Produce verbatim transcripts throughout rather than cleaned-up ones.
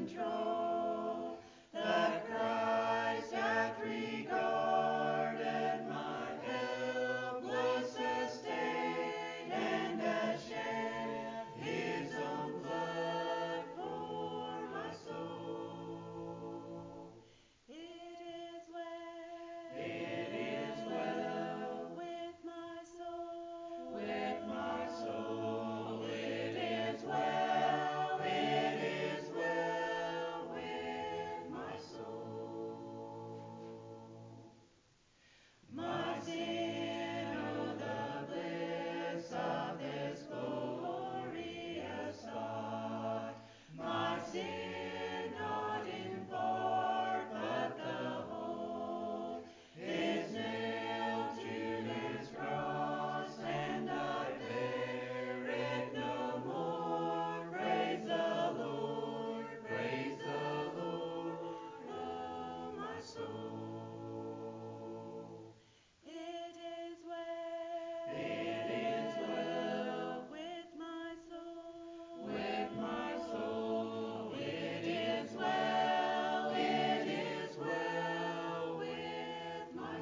control, that Christ hath regarded my helpless estate, and hath shed his own blood for my soul. It is well, it is well with my soul, with my soul. It is well, it is well with my soul. My sin, oh the bliss of this glorious thought. My sin, not in part, but the whole, is nailed to his cross, and I bear it no more. Praise the Lord, praise the Lord, oh my soul. It is well, it is well with my soul, with my soul. It is well, it is well with my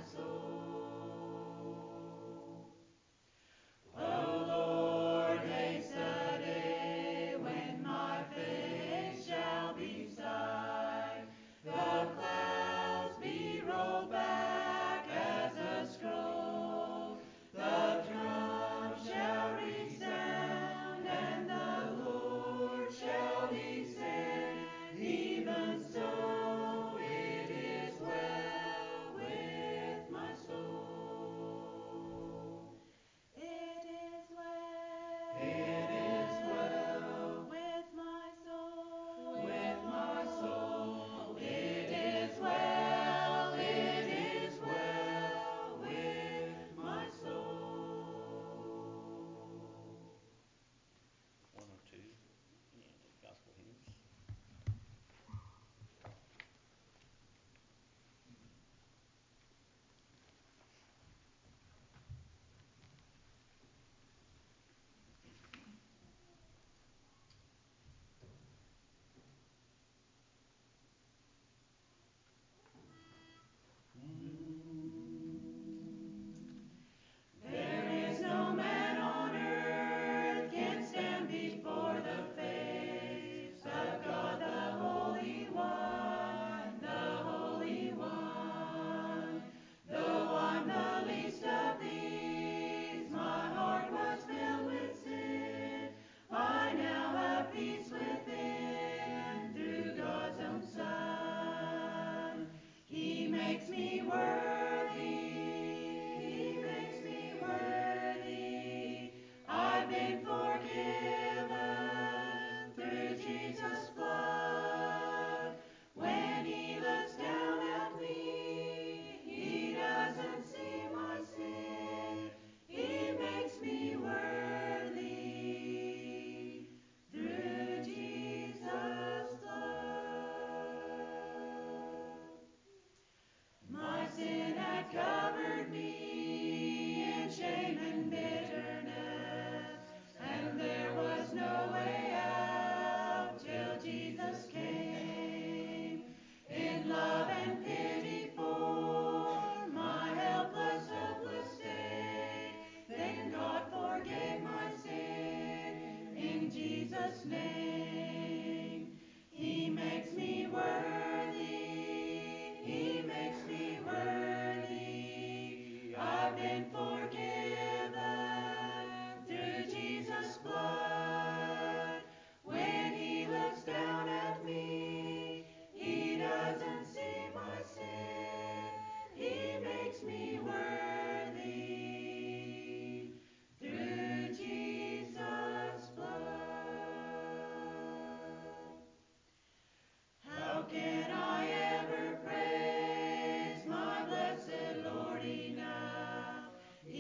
soul. O Lord, haste the day when my face shall be sight, the clouds be rolled back as a scroll, the drum shall resound, and the Lord shall descend. Even so, it is well with my soul. It is well, it is well with my soul, with my soul. It is well, it is well with my soul. one oh two in Gospel Hymns. There is no man on earth can stand before the face of God the Holy One, the Holy One. Though I'm the least of these, my heart was filled with sin. I now have peace within through God's own Son. He makes me worthy, He makes me worthy. I've been forgiven through Jesus' blood. When He looks down at me, He doesn't see my sin. He makes me worthy through Jesus' blood. My sin had covered me in shame and bitterness, and there was no way out till Jesus came. In love and pity for my helpless, hopeless state, then God forgave my sin in Jesus' name. He makes me worthy, He makes me worthy. I've been forgiven through Jesus' blood. When He looks down at me, He doesn't see my sin. He makes me worthy through Jesus' blood. How can I ever praise my blessed Lord enough?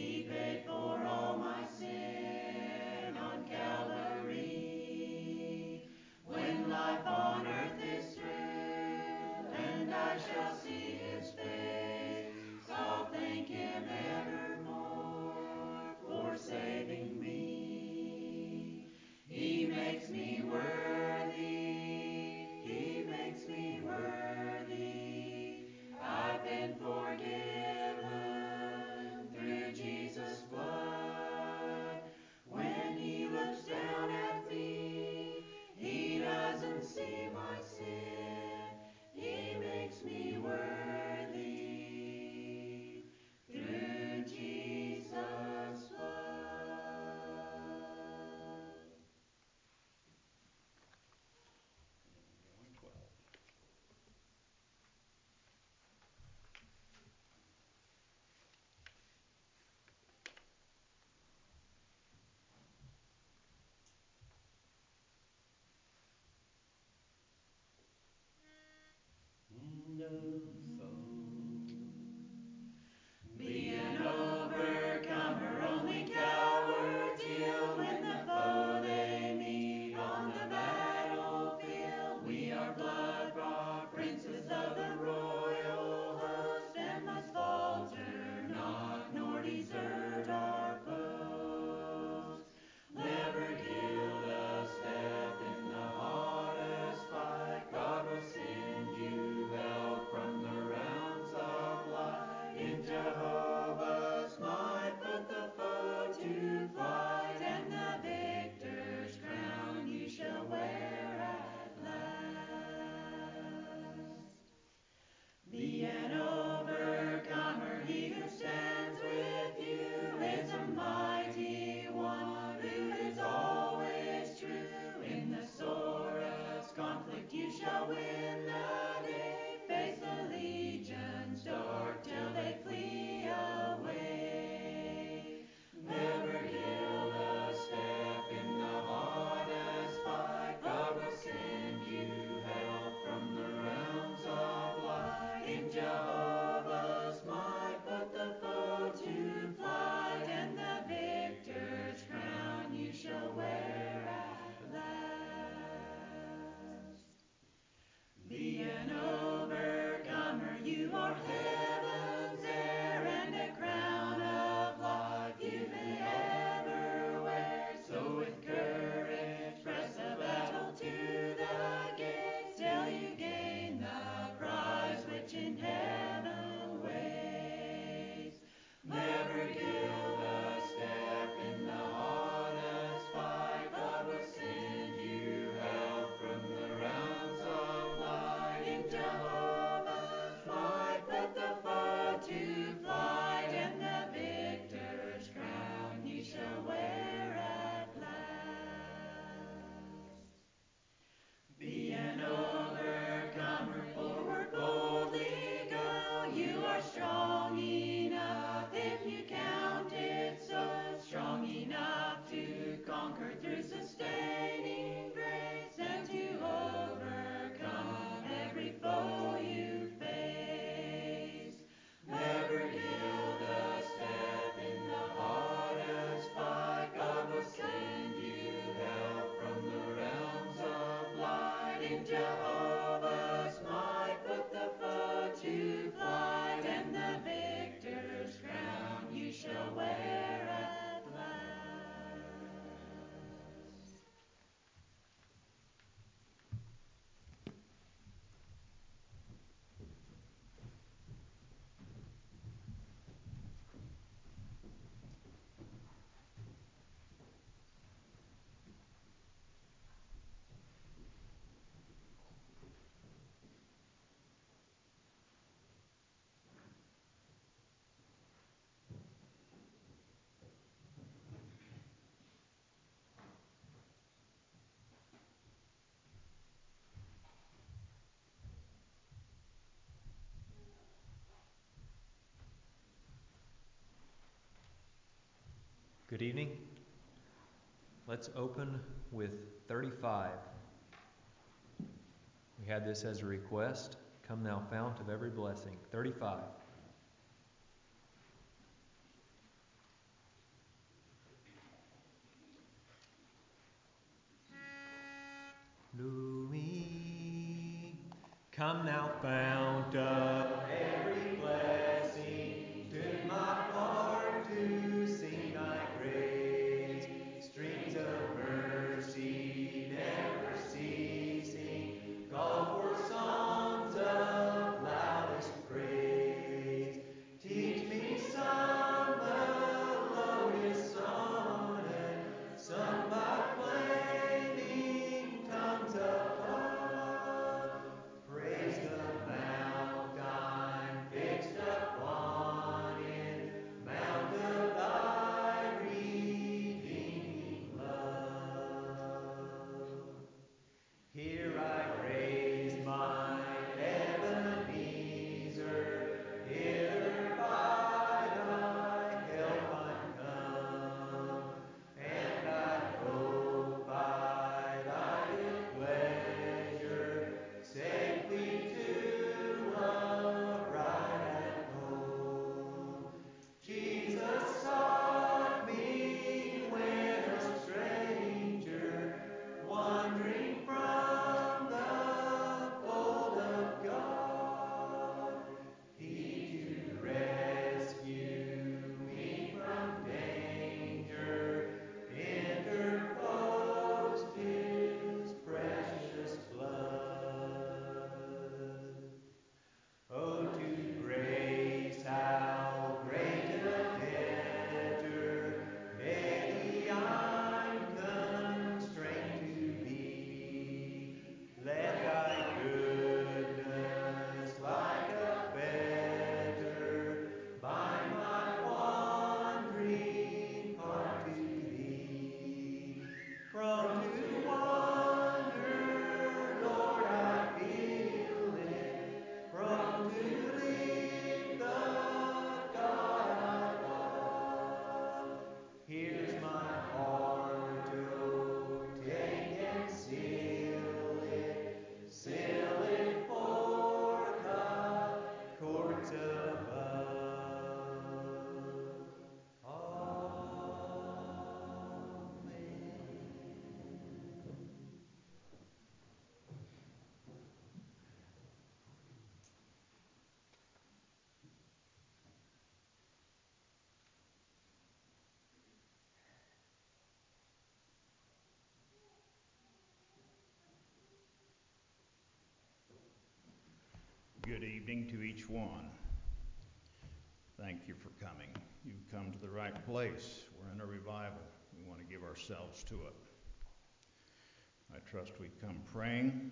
Jehovah's might put the foe to flight, and the victor's crown you shall wear at last. Good evening. Let's open with thirty-five. We had this as a request. Come thou fount of every blessing. thirty-five. Louis, come thou fount of every blessing, tune my heart to sing thy praise. Streams of mercy never ceasing, call for songs of loudest praise. Teach me some melodious sonnet, sung by flaming tongues of love. Praise the mount I'm fixed upon it, mount of thy redeeming love. Here I raise my Ebenezer, hither by thy help I'm come, and I hope by thy good pleasure safely to arrive at home. Jesus sought me when a stranger, wandering from the fold of God. He to rescue me from danger interposed his precious blood. Oh, to grace how great a debtor daily I'm constrained to be. Let thy goodness like a fetter bind my wandering heart to thee. Prone to wander, Lord, I feel it, prone to leave the God I love. Here's my heart, oh, take and seal it, seal it for thy courts above. Amen. Good evening to each one. Thank you for coming. You've come to the right place. We're in a revival. We want to give ourselves to it. I trust we come praying.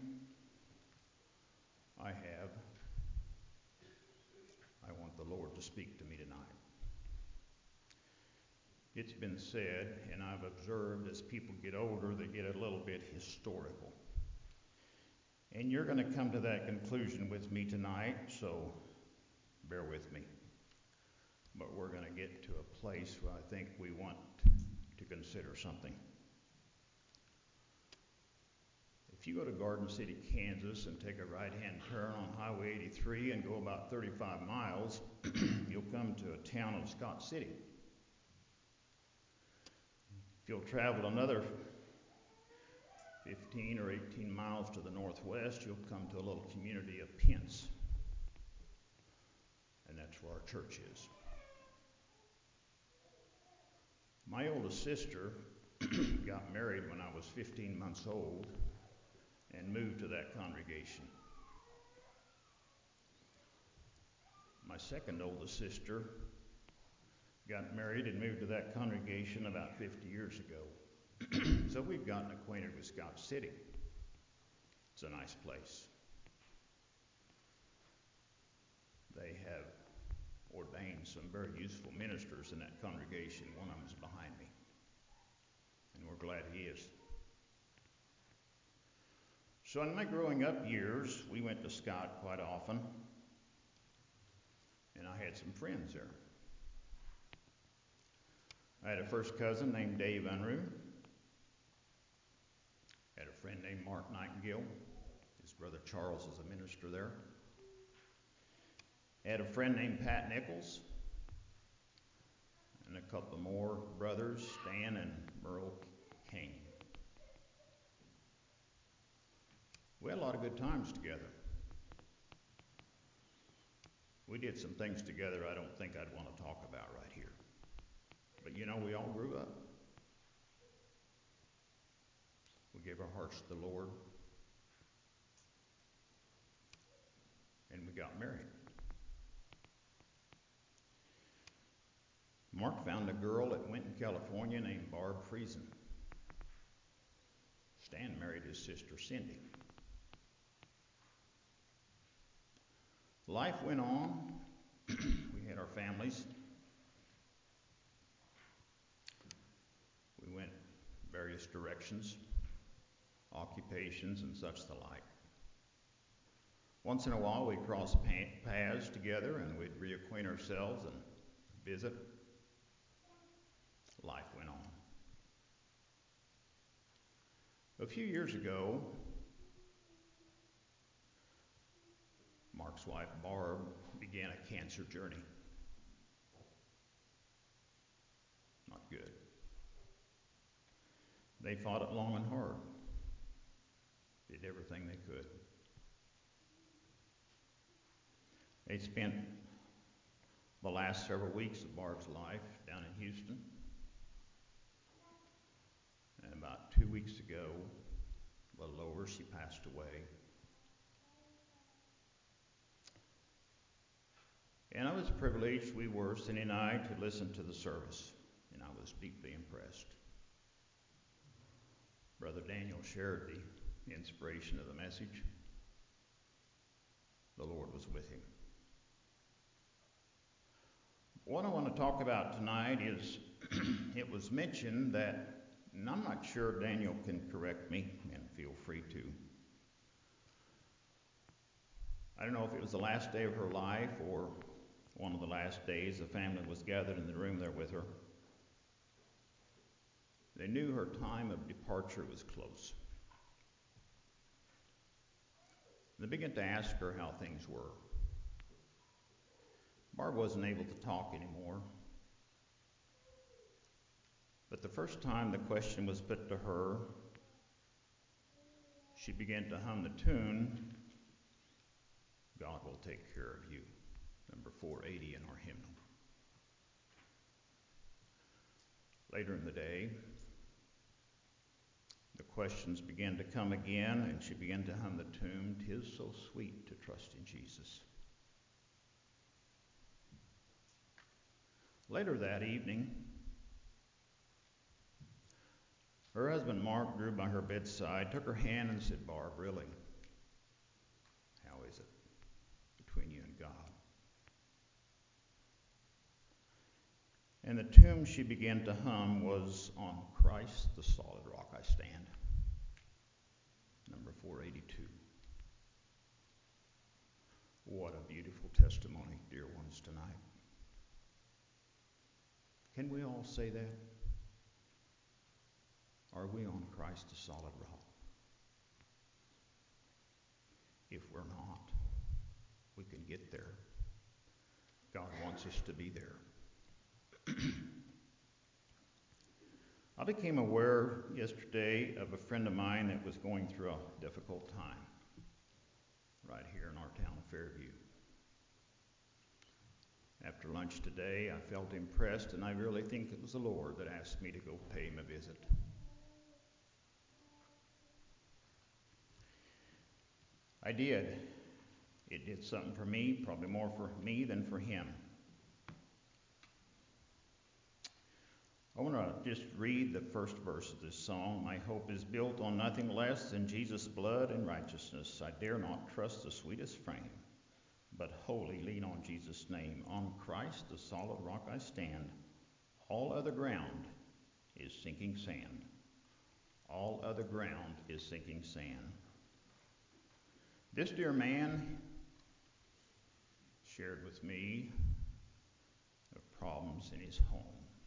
I have. I want the Lord to speak to me tonight. It's been said, and I've observed as people get older, they get a little bit historical. And you're going to come to that conclusion with me tonight, so bear with me. But we're going to get to a place where I think we want to consider something. If you go to Garden City, Kansas, and take a right-hand turn on Highway eighty-three and go about thirty-five miles, you'll come to a town of Scott City. If you'll travel another fifteen or eighteen miles to the northwest, you'll come to a little community of Pence. And that's where our church is. My oldest sister got married when I was fifteen months old and moved to that congregation. My second oldest sister got married and moved to that congregation about fifty years ago. So we've gotten acquainted with Scott City. It's a nice place. They have ordained some very useful ministers in that congregation. One of them is behind me. And we're glad he is. So in my growing up years, we went to Scott quite often. And I had some friends there. I had a first cousin named Dave Unruh. Had a friend named Mark Nightingale. His brother Charles is a minister there. Had a friend named Pat Nichols. And a couple more brothers, Stan and Merle Kane. We had a lot of good times together. We did some things together I don't think I'd want to talk about right here. But you know, we all grew up. We gave our hearts to the Lord. And we got married. Mark found a girl at Winton, California named Barb Friesen. Stan married his sister Cindy. Life went on. We had our families. We went various directions, occupations, and such the like. Once in a while, we'd cross paths together and we'd reacquaint ourselves and visit. Life went on. A few years ago, Mark's wife, Barb, began a cancer journey. Not good. They fought it long and hard. Did everything they could. They spent the last several weeks of Barb's life down in Houston. And about two weeks ago, a little over, she passed away. And I was privileged, we were, Cindy and I, to listen to the service. And I was deeply impressed. Brother Daniel shared the inspiration of the message. The Lord was with him. What I want to talk about tonight is, it was mentioned that, and I'm not sure Daniel can correct me, and feel free to. I don't know if it was the last day of her life or one of the last days the family was gathered in the room there with her. They knew her time of departure was close. They began to ask her how things were. Barb wasn't able to talk anymore. But the first time the question was put to her, she began to hum the tune, God Will Take Care of You, number four eighty in our hymnal. Later in the day, the questions began to come again, and she began to hum the tune, "'Tis so sweet to trust in Jesus." Later that evening, her husband Mark drew by her bedside, took her hand and said, "Barb, really, how is it between you and God?" And the tune she began to hum was, "On Christ the solid rock I stand," number four eighty-two. What a beautiful testimony, dear ones, tonight. Can we all say that? Are we on Christ the solid rock? If we're not, we can get there. God wants us to be there. I became aware yesterday of a friend of mine that was going through a difficult time right here in our town of Fairview. After lunch today, I felt impressed, and I really think it was the Lord that asked me to go pay him a visit. I did. It did something for me, probably more for me than for him. I want to just read the first verse of this song. My hope is built on nothing less than Jesus' blood and righteousness. I dare not trust the sweetest frame, but wholly lean on Jesus' name. On Christ, the solid rock I stand. All other ground is sinking sand. All other ground is sinking sand. This dear man shared with me of problems in his home.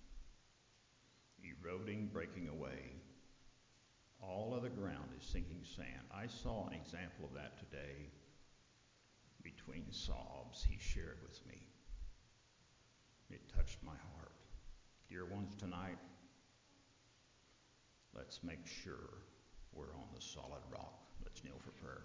Eroding, breaking away. All other ground is sinking sand. I saw an example of that today between sobs he shared with me. It touched my heart. Dear ones, tonight, let's make sure we're on the solid rock. Let's kneel for prayer.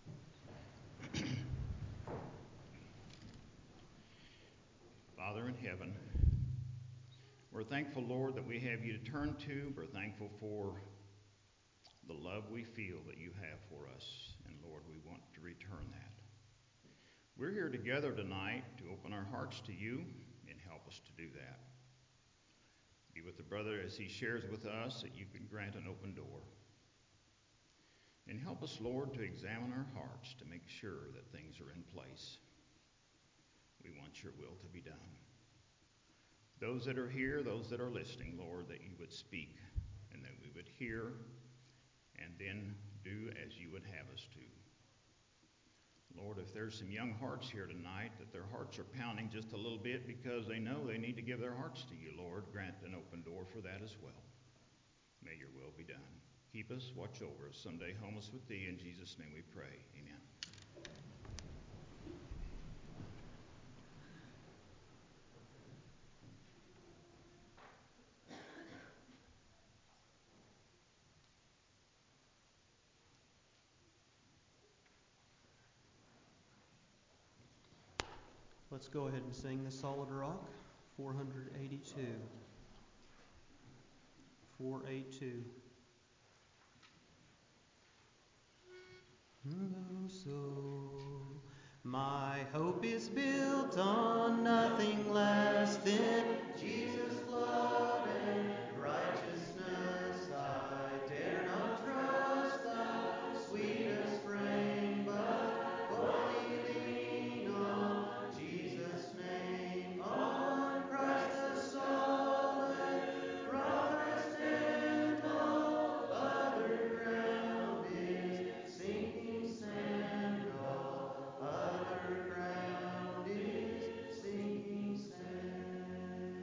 Father in heaven, we're thankful, Lord, that we have you to turn to. We're thankful for the love we feel that you have for us. And Lord, we want to return that. We're here together tonight to open our hearts to you and help us to do that. Be with the brother as he shares with us that you can grant an open door. And help us, Lord, to examine our hearts to make sure that things are in place. We want your will to be done. Those that are here, those that are listening, Lord, that you would speak and that we would hear and then do as you would have us to. Lord, if there's some young hearts here tonight that their hearts are pounding just a little bit because they know they need to give their hearts to you, Lord, grant an open door for that as well. May your will be done. Keep us, watch over us. Someday home us with thee. In Jesus' name we pray. Amen. Let's go ahead and sing the Solid Rock, four eighty-two. four eighty-two. Oh, so my hope is built on nothing less than Jesus' blood and righteousness. I dare not trust the sweetest frame, but wholly lean on Jesus' name. On Christ the solid rock I stand. All other ground is sinking sand. All other ground is sinking sand.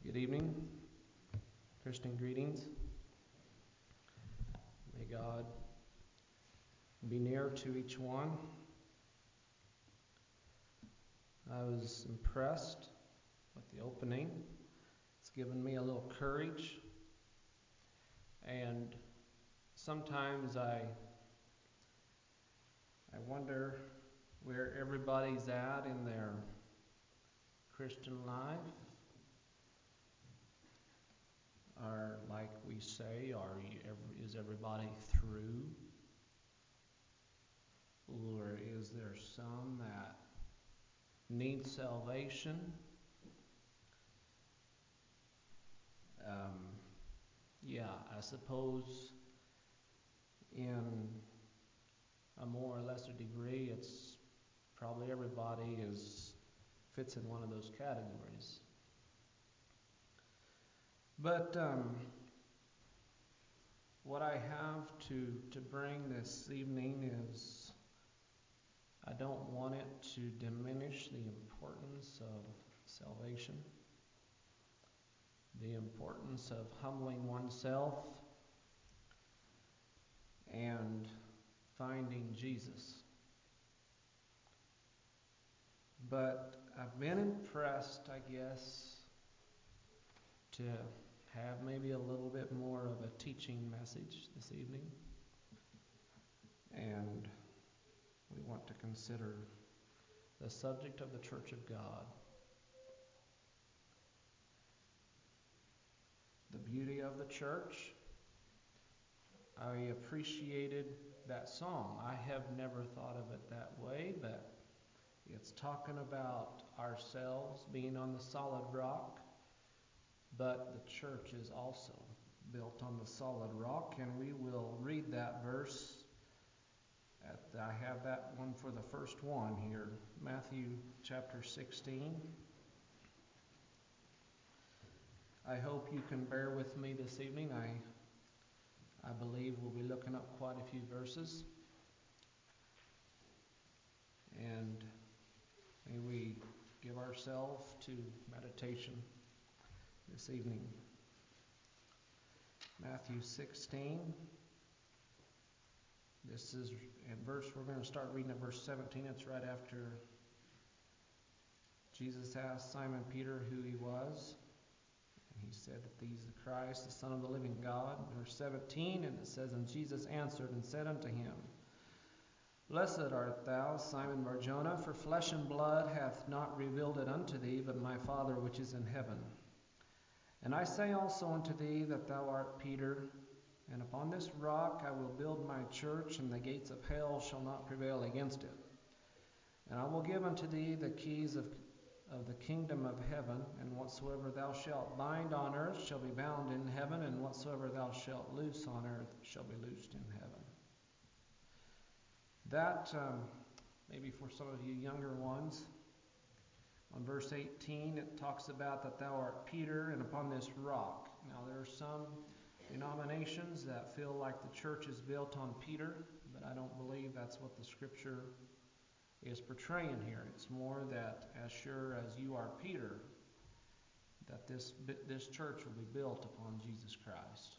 Good evening. Christian greetings. May God be near to each one. I was impressed with the opening. It's given me a little courage. And sometimes I I wonder where everybody's at in their Christian life. Are, like we say, are you, is everybody through? Or is there some that need salvation? Um, yeah, I suppose in a more or lesser degree, it's probably everybody is fits in one of those categories. But um, what I have to, to bring this evening is I don't want it to diminish the importance of salvation, the importance of humbling oneself and finding Jesus. But I've been impressed, I guess, to have maybe a little bit more of a teaching message this evening. And we want to consider the subject of the Church of God. The beauty of the church. I appreciated that song. I have never thought of it that way, but it's talking about ourselves being on the solid rock. But the church is also built on the solid rock, and we will read that verse. At, I have that one for the first one here, Matthew chapter sixteen. I hope you can bear with me this evening. I, I believe we'll be looking up quite a few verses. And may we give ourselves to meditation this evening. Matthew sixteen. This is in verse, we're going to start reading at verse seventeen. It's right after Jesus asked Simon Peter who he was. And he said that he's the Christ, the Son of the living God. Verse seventeen, and it says, And Jesus answered and said unto him, Blessed art thou, Simon Bar-Jonah, for flesh and blood hath not revealed it unto thee, but my Father which is in heaven. And I say also unto thee that thou art Peter, and upon this rock I will build my church, and the gates of hell shall not prevail against it. And I will give unto thee the keys of, of the kingdom of heaven, and whatsoever thou shalt bind on earth shall be bound in heaven, and whatsoever thou shalt loose on earth shall be loosed in heaven. That, um, maybe for some of you younger ones, on verse eighteen, it talks about that thou art Peter, and upon this rock. Now, there are some denominations that feel like the church is built on Peter, but I don't believe that's what the scripture is portraying here. It's more that as sure as you are Peter, that this, this church will be built upon Jesus Christ.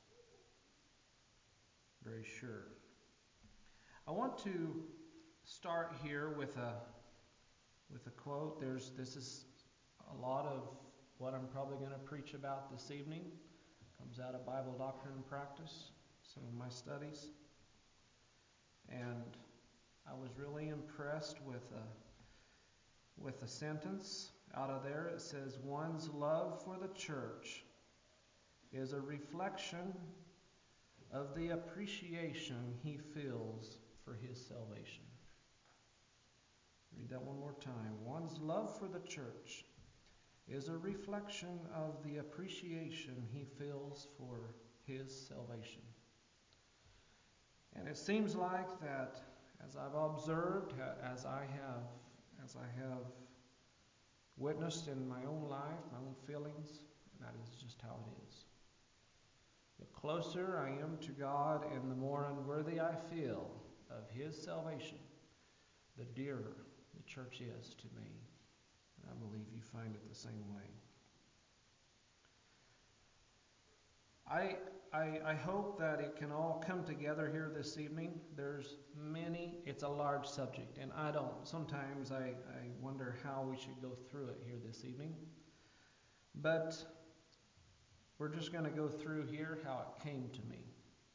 Very sure. I want to start here with a with a quote. There's this is a lot of what I'm probably going to preach about this evening. Comes out of Bible Doctrine and Practice, some of my studies. And I was really impressed with a with a sentence out of there. It says, one's love for the church is a reflection of the appreciation he feels for his salvation. Read that one more time. One's love for the church is a reflection of the appreciation he feels for his salvation. And it seems like that, as I've observed, as I have, as I have witnessed in my own life, my own feelings, that is just how it is. The closer I am to God and the more unworthy I feel of his salvation, the dearer the church is to me. And I believe you find it the same way. I, I, I hope that it can all come together here this evening. There's many, it's a large subject, and I don't, sometimes I, I wonder how we should go through it here this evening. But we're just going to go through here how it came to me.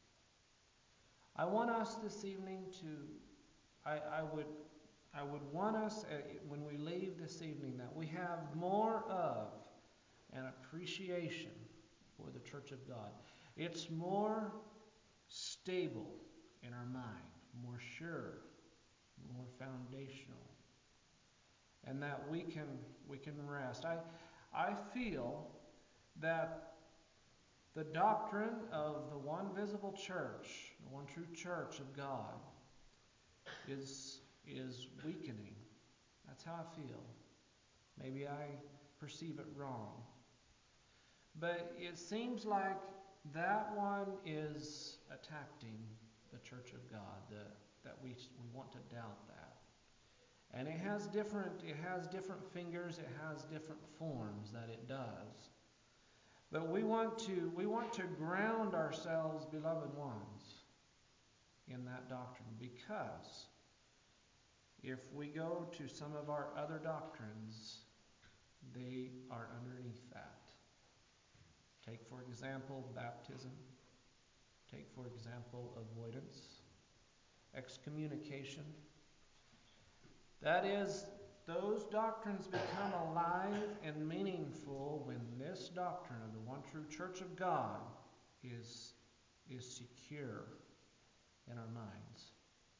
I want us this evening to, I, I would I would want us, uh, when we leave this evening, that we have more of an appreciation for the Church of God. It's more stable in our mind, more sure, more foundational, and that we can we can rest. I I feel that the doctrine of the one visible church, the one true church of God, is is weakening. That's how I feel. Maybe I perceive it wrong. But it seems like that one is attacking the church of God, the, that we we want to doubt that. And it has different it has different fingers, it has different forms that it does. But we want to we want to ground ourselves, beloved ones, in that doctrine, because if we go to some of our other doctrines, they are underneath that. Take, for example, baptism. Take, for example, avoidance, excommunication. That is, those doctrines become alive and meaningful when this doctrine of the one true Church of God is, is secure in our minds.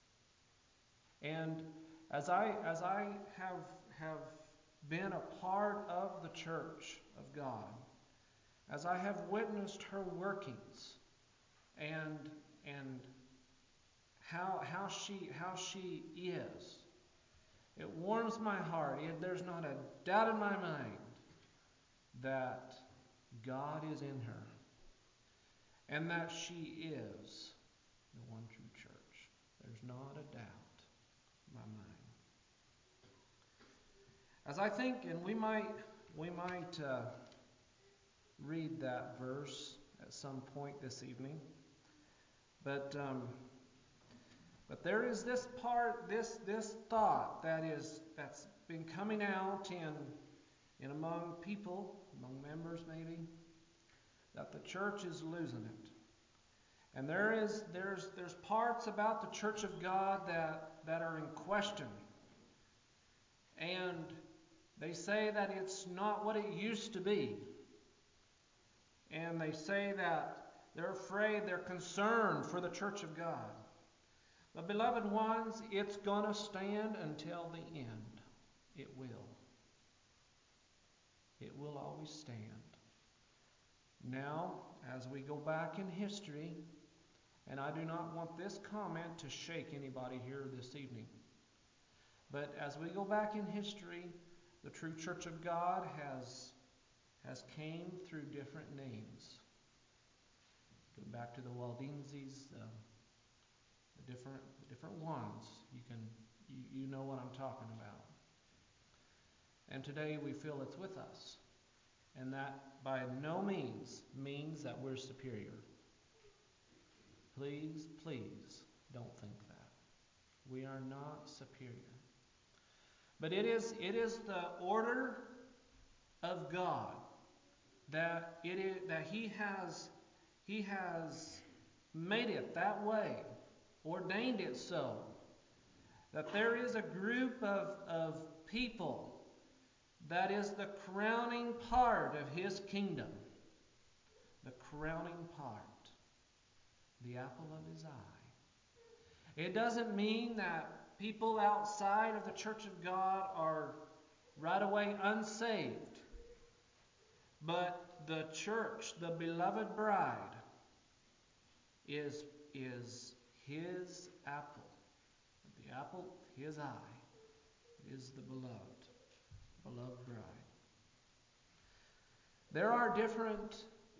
And as I as I have have been a part of the Church of God, as I have witnessed her workings and and how how she how she is, it warms my heart. It, there's not a doubt in my mind that God is in her and that she is the one true church. There's not a doubt in my mind. As I think, and we might we might uh, read that verse at some point this evening, but um, but there is this part, this this thought that is that's been coming out in in among people, among members maybe, that the church is losing it. And there is there's there's parts about the Church of God that that are in question. And they say that it's not what it used to be. And they say that they're afraid, they're concerned for the Church of God. But beloved ones, it's going to stand until the end. It will. It will always stand. Now, as we go back in history, and I do not want this comment to shake anybody here this evening, but as we go back in history, the true Church of God has has came through different names. Go back to the Waldenses, uh, the different the different ones. You can you, you know what I'm talking about. And today we feel it's with us, and that by no means means that we're superior. Please, please don't think that. We are not superior. But it is it is the order of God that it is that He has He has made it that way, ordained it so, that there is a group of, of people that is the crowning part of His kingdom. The crowning part, the apple of His eye. It doesn't mean that people outside of the Church of God are right away unsaved. But the church, the beloved bride, is, is His apple. The apple of His eye is the beloved, beloved bride. There are different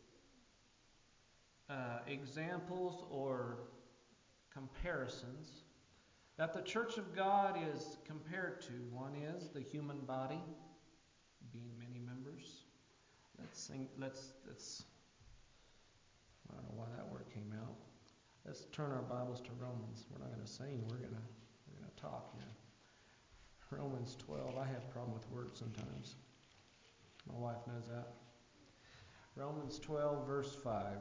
uh, examples or comparisons that the Church of God is compared to. One is the human body, being many members. Let's sing, let's let's I don't know why that word came out. Let's turn our Bibles to Romans. We're not going to sing. We're going to we're going to talk here. Romans twelve. I have a problem with words sometimes. My wife knows that. Romans twelve, verse five.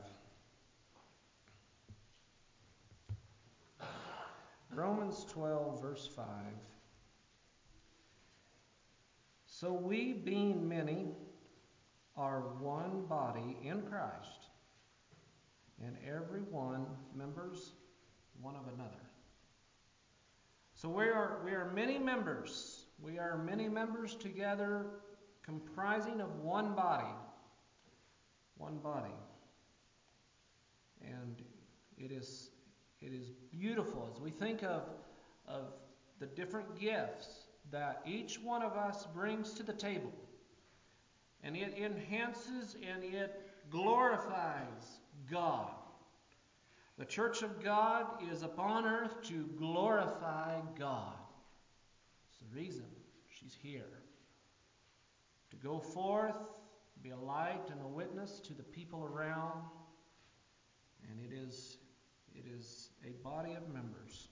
Romans twelve, verse five. So we, being many, are one body in Christ, and every one members one of another. So we are we are many members. We are many members together, comprising of one body. One body. And it is it is beautiful as we think of of the different gifts that each one of us brings to the table. And it enhances and it glorifies God. The church of God is upon earth to glorify God. It's the reason she's here. To go forth, be a light and a witness to the people around. And it is, it is a body of members.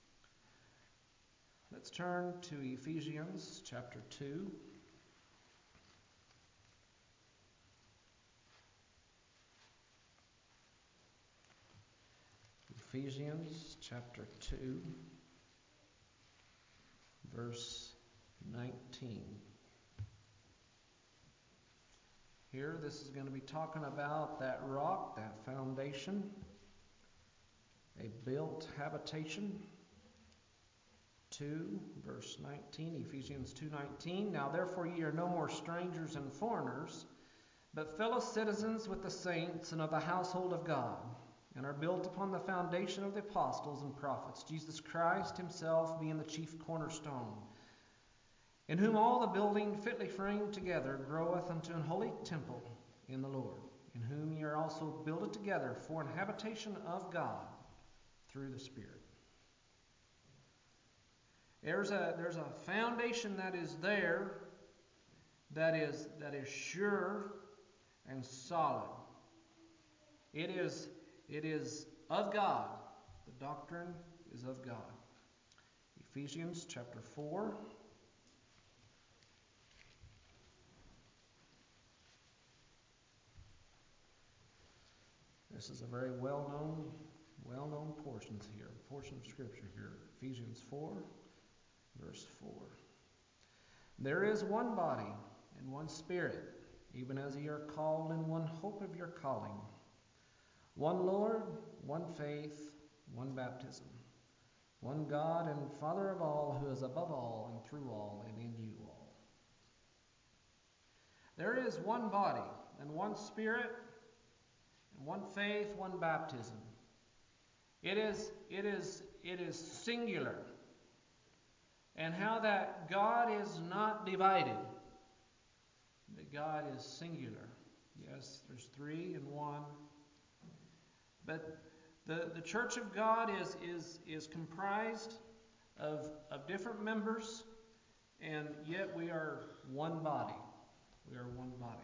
Let's turn to Ephesians chapter two. Ephesians chapter two, verse nineteen. Here, this is going to be talking about that rock, that foundation, a built habitation. two, verse nineteen, Ephesians two nineteen. Now therefore ye are no more strangers and foreigners, but fellow citizens with the saints and of the household of God, and are built upon the foundation of the apostles and prophets, Jesus Christ himself being the chief cornerstone, in whom all the building fitly framed together groweth unto an holy temple in the Lord, in whom ye are also builded together for an habitation of God through the Spirit. There's a there's a foundation that is there that is that is sure and solid. It is it is of God. The doctrine is of God. Ephesians chapter four. This is a very well-known, well-known portion here, portion of Scripture here. Ephesians four, verse four. There is one body and one Spirit, even as ye are called in one hope of your calling. One Lord, one faith, one baptism. One God and Father of all, who is above all and through all and in you all. There is one body and one Spirit, and one faith, one baptism. It is, it is, it is singular. And how that God is not divided. That God is singular. Yes, there's three in one. But the, the church of God is, is, is comprised of, of different members, and yet we are one body. We are one body.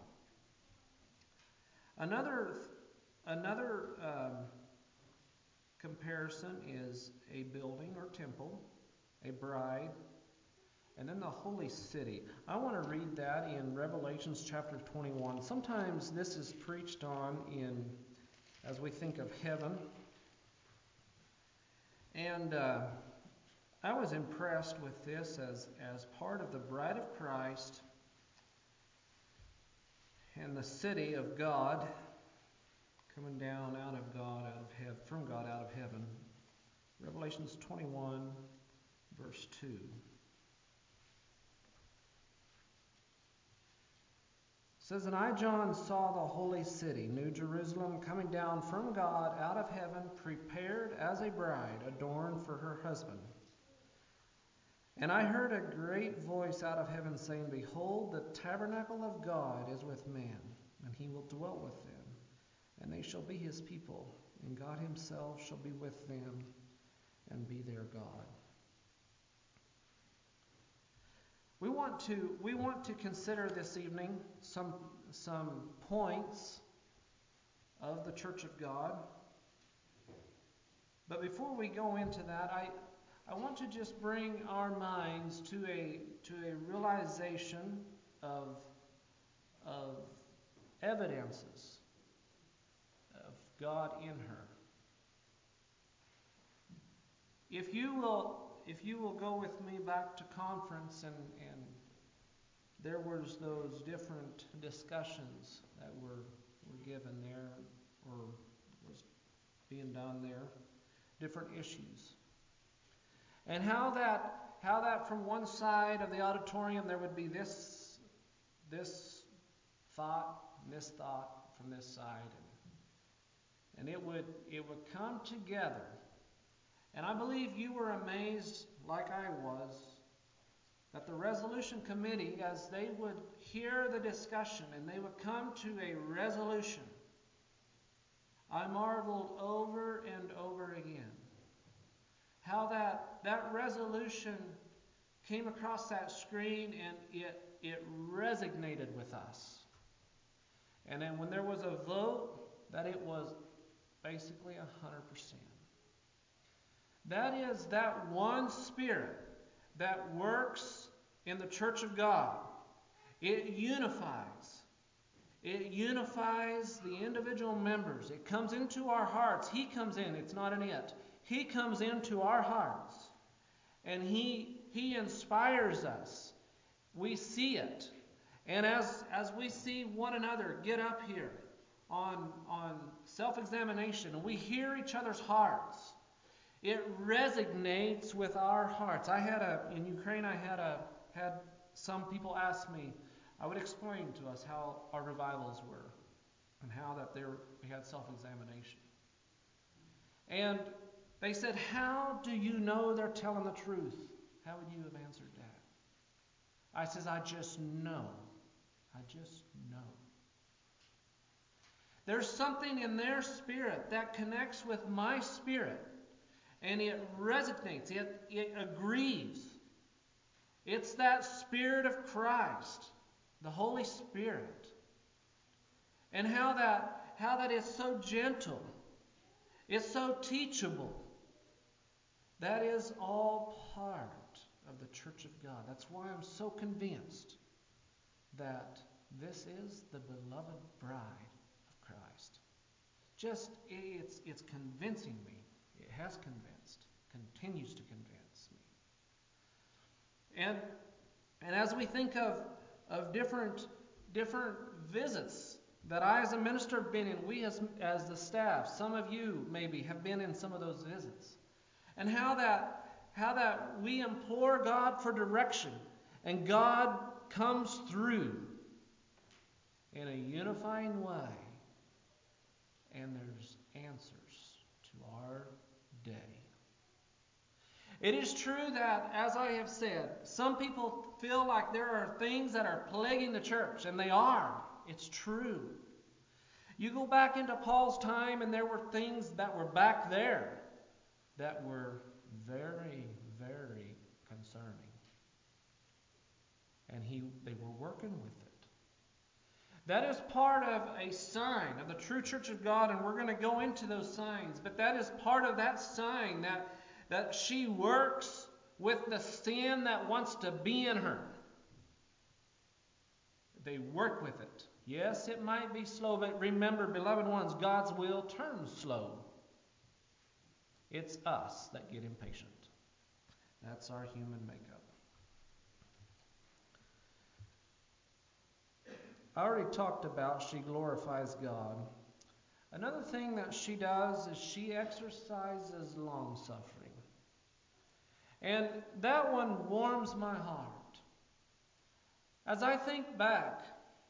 Another, another um, comparison is a building or temple, a bride, and then the holy city. I want to read that in Revelations chapter twenty-one. Sometimes this is preached on in as we think of heaven. And uh, I was impressed with this as, as part of the bride of Christ and the city of God coming down out of God, out of heaven, from God out of heaven. Revelations twenty-one, verse two. It says, And I, John, saw the holy city, New Jerusalem, coming down from God out of heaven, prepared as a bride, adorned for her husband. And I heard a great voice out of heaven saying, Behold, the tabernacle of God is with man, and he will dwell with them. And they shall be his people, and God himself shall be with them, and be their God. We want to we want to consider this evening some some points of the Church of God. But before we go into that, I, I want to just bring our minds to a to a realization of, of evidences of God in her. If you will if you will go with me back to conference, and, and there was those different discussions that were, were given there, or was being done there, different issues. And how that how that from one side of the auditorium there would be this this thought and this thought from this side, and, and it would it would come together. And I believe you were amazed, like I was, that the resolution committee, as they would hear the discussion and they would come to a resolution, I marveled over and over again how that, that resolution came across that screen and it, it resonated with us. And then when there was a vote, that it was basically one hundred percent. That is that one Spirit that works in the Church of God. It unifies. It unifies the individual members. It comes into our hearts. He comes in. It's not an it. He comes into our hearts. And He, he inspires us. We see it. And as, as we see one another get up here on, on self-examination, and we hear each other's hearts, it resonates with our hearts. I had a in Ukraine. I had a had some people ask me. I would explain to us how our revivals were, and how that they were, we had self-examination. And they said, "How do you know they're telling the truth?" How would you have answered that? I says, "I just know. I just know." There's something in their spirit that connects with my spirit. And it resonates. It, it agrees. It's that Spirit of Christ, the Holy Spirit. And how that, how that is so gentle. It's so teachable. That is all part of the Church of God. That's why I'm so convinced that this is the beloved bride of Christ. Just, it's, it's convincing me. It has convinced, continues to convince me. And and as we think of of different different visits that I as a minister have been in, we as as the staff, some of you maybe have been in some of those visits, and how that how that we implore God for direction, and God comes through in a unifying way, and there's answers to our day. It is true that, as I have said, some people feel like there are things that are plaguing the church, and they are. It's true. You go back into Paul's time, and there were things that were back there that were very, very concerning. And he, they were working with it. That is part of a sign of the true Church of God, and we're going to go into those signs. But that is part of that sign that, that she works with the sin that wants to be in her. They work with it. Yes, it might be slow, but remember, beloved ones, God's will turns slow. It's us that get impatient. That's our human makeup. I already talked about she glorifies God. Another thing that she does is she exercises long-suffering. And that one warms my heart. As I think back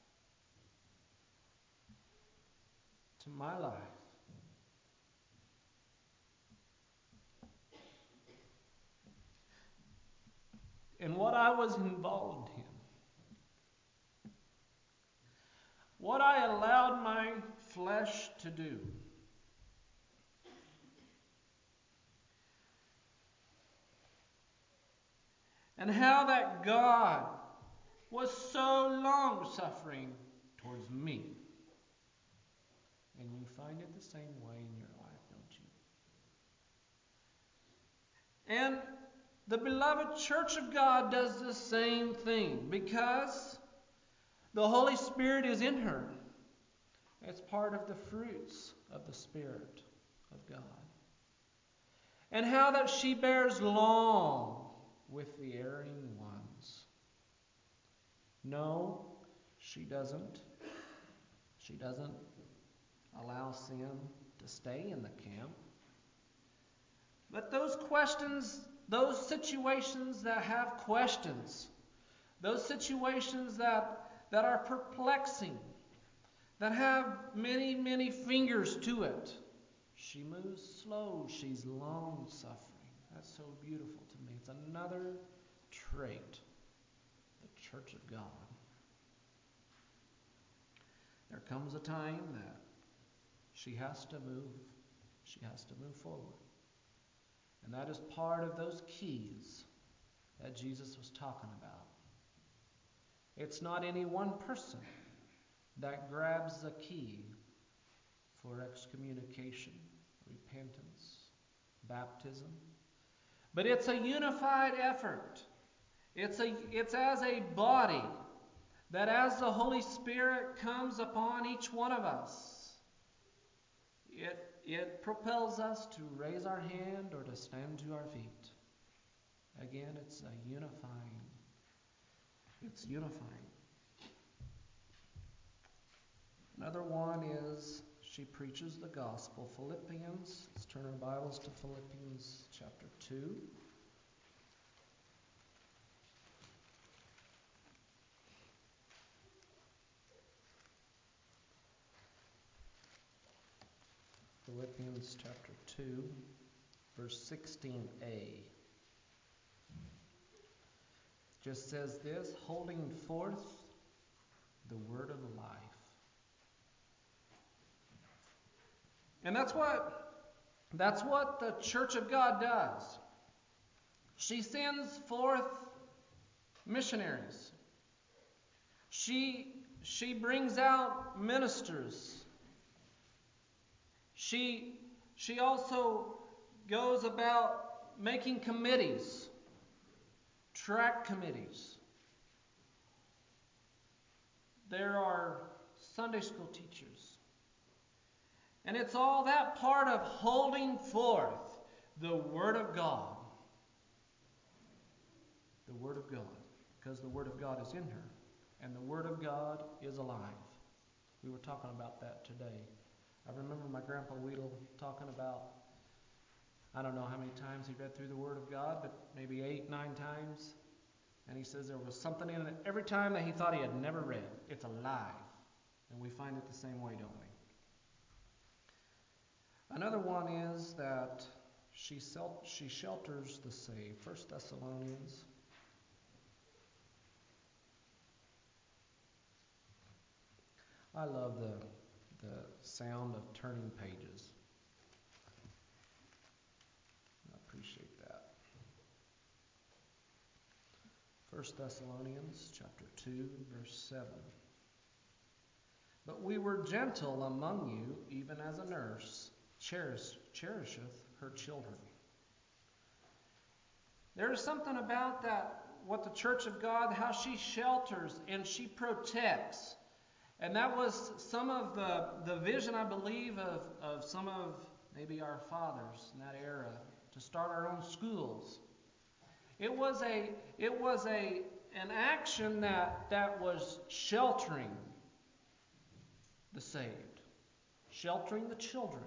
to my life, and what I was involved in, what I allowed my flesh to do. And how that God was so long-suffering towards me. And you find it the same way in your life, don't you? And the beloved church of God does the same thing because the Holy Spirit is in her. It's part of the fruits of the Spirit of God. And how that she bears long with the erring ones. No, she doesn't. She doesn't allow sin to stay in the camp. But those questions, those situations that have questions, those situations that, that are perplexing, that have many, many fingers to it, she moves slow. She's long-suffering. That's so beautiful to me. It's another trait, the church of God. There comes a time that she has to move. She has to move forward. And that is part of those keys that Jesus was talking about. It's not any one person that grabs the key for excommunication, repentance, baptism. But it's a unified effort. It's a it's as a body that as the Holy Spirit comes upon each one of us, it it propels us to raise our hand or to stand to our feet. Again, it's a unifying. It's unifying. Another one is she preaches the gospel. Philippians, let's turn our Bibles to Philippians chapter two. Philippians chapter two, verse sixteen a. Just says this, holding forth the word of life. And that's what that's what the church of God does. She sends forth missionaries. She she brings out ministers. She she also goes about making committees, track committees. There are Sunday school teachers. And it's all that part of holding forth the Word of God. The Word of God. Because the Word of God is in her. And the Word of God is alive. We were talking about that today. I remember my Grandpa Weedle talking about, I don't know how many times he read through the Word of God, but maybe eight, nine times. And he says there was something in it every time that he thought he had never read. It's alive. And we find it the same way, don't we? Another one is that she sel- she shelters the saved. First Thessalonians. I love the the sound of turning pages. I appreciate that. First Thessalonians chapter two, verse seven. But we were gentle among you, even as a nurse cherish, cherisheth her children. There is something about that, what the church of God, how she shelters and she protects. And that was some of the, the vision, I believe, of, of some of maybe our fathers in that era, to start our own schools. It was a it was a an action that, that was sheltering the saved, sheltering the children.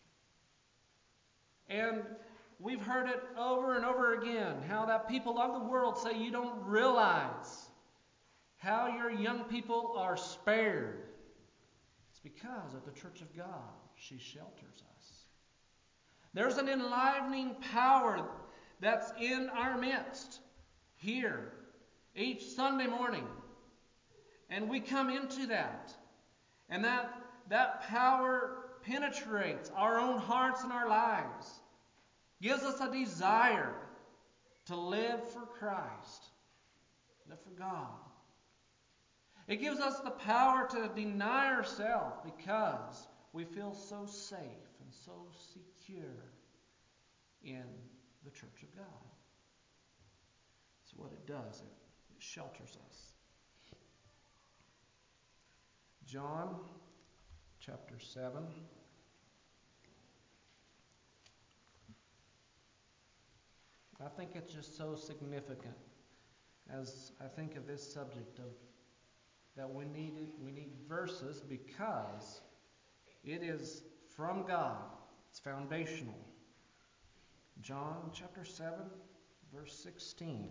And we've heard it over and over again, how that people of the world say you don't realize how your young people are spared. It's because of the church of God. She shelters us. There's an enlivening power that's in our midst here each Sunday morning. And we come into that. And that, that power penetrates our own hearts and our lives. Gives us a desire to live for Christ. Live for God. It gives us the power to deny ourselves because we feel so safe and so secure in the church of God. It's what it does. It, it shelters us. John chapter seven. I think it's just so significant as I think of this subject of that we need it, we need verses because it is from God. It's foundational. John chapter seven, verse sixteen.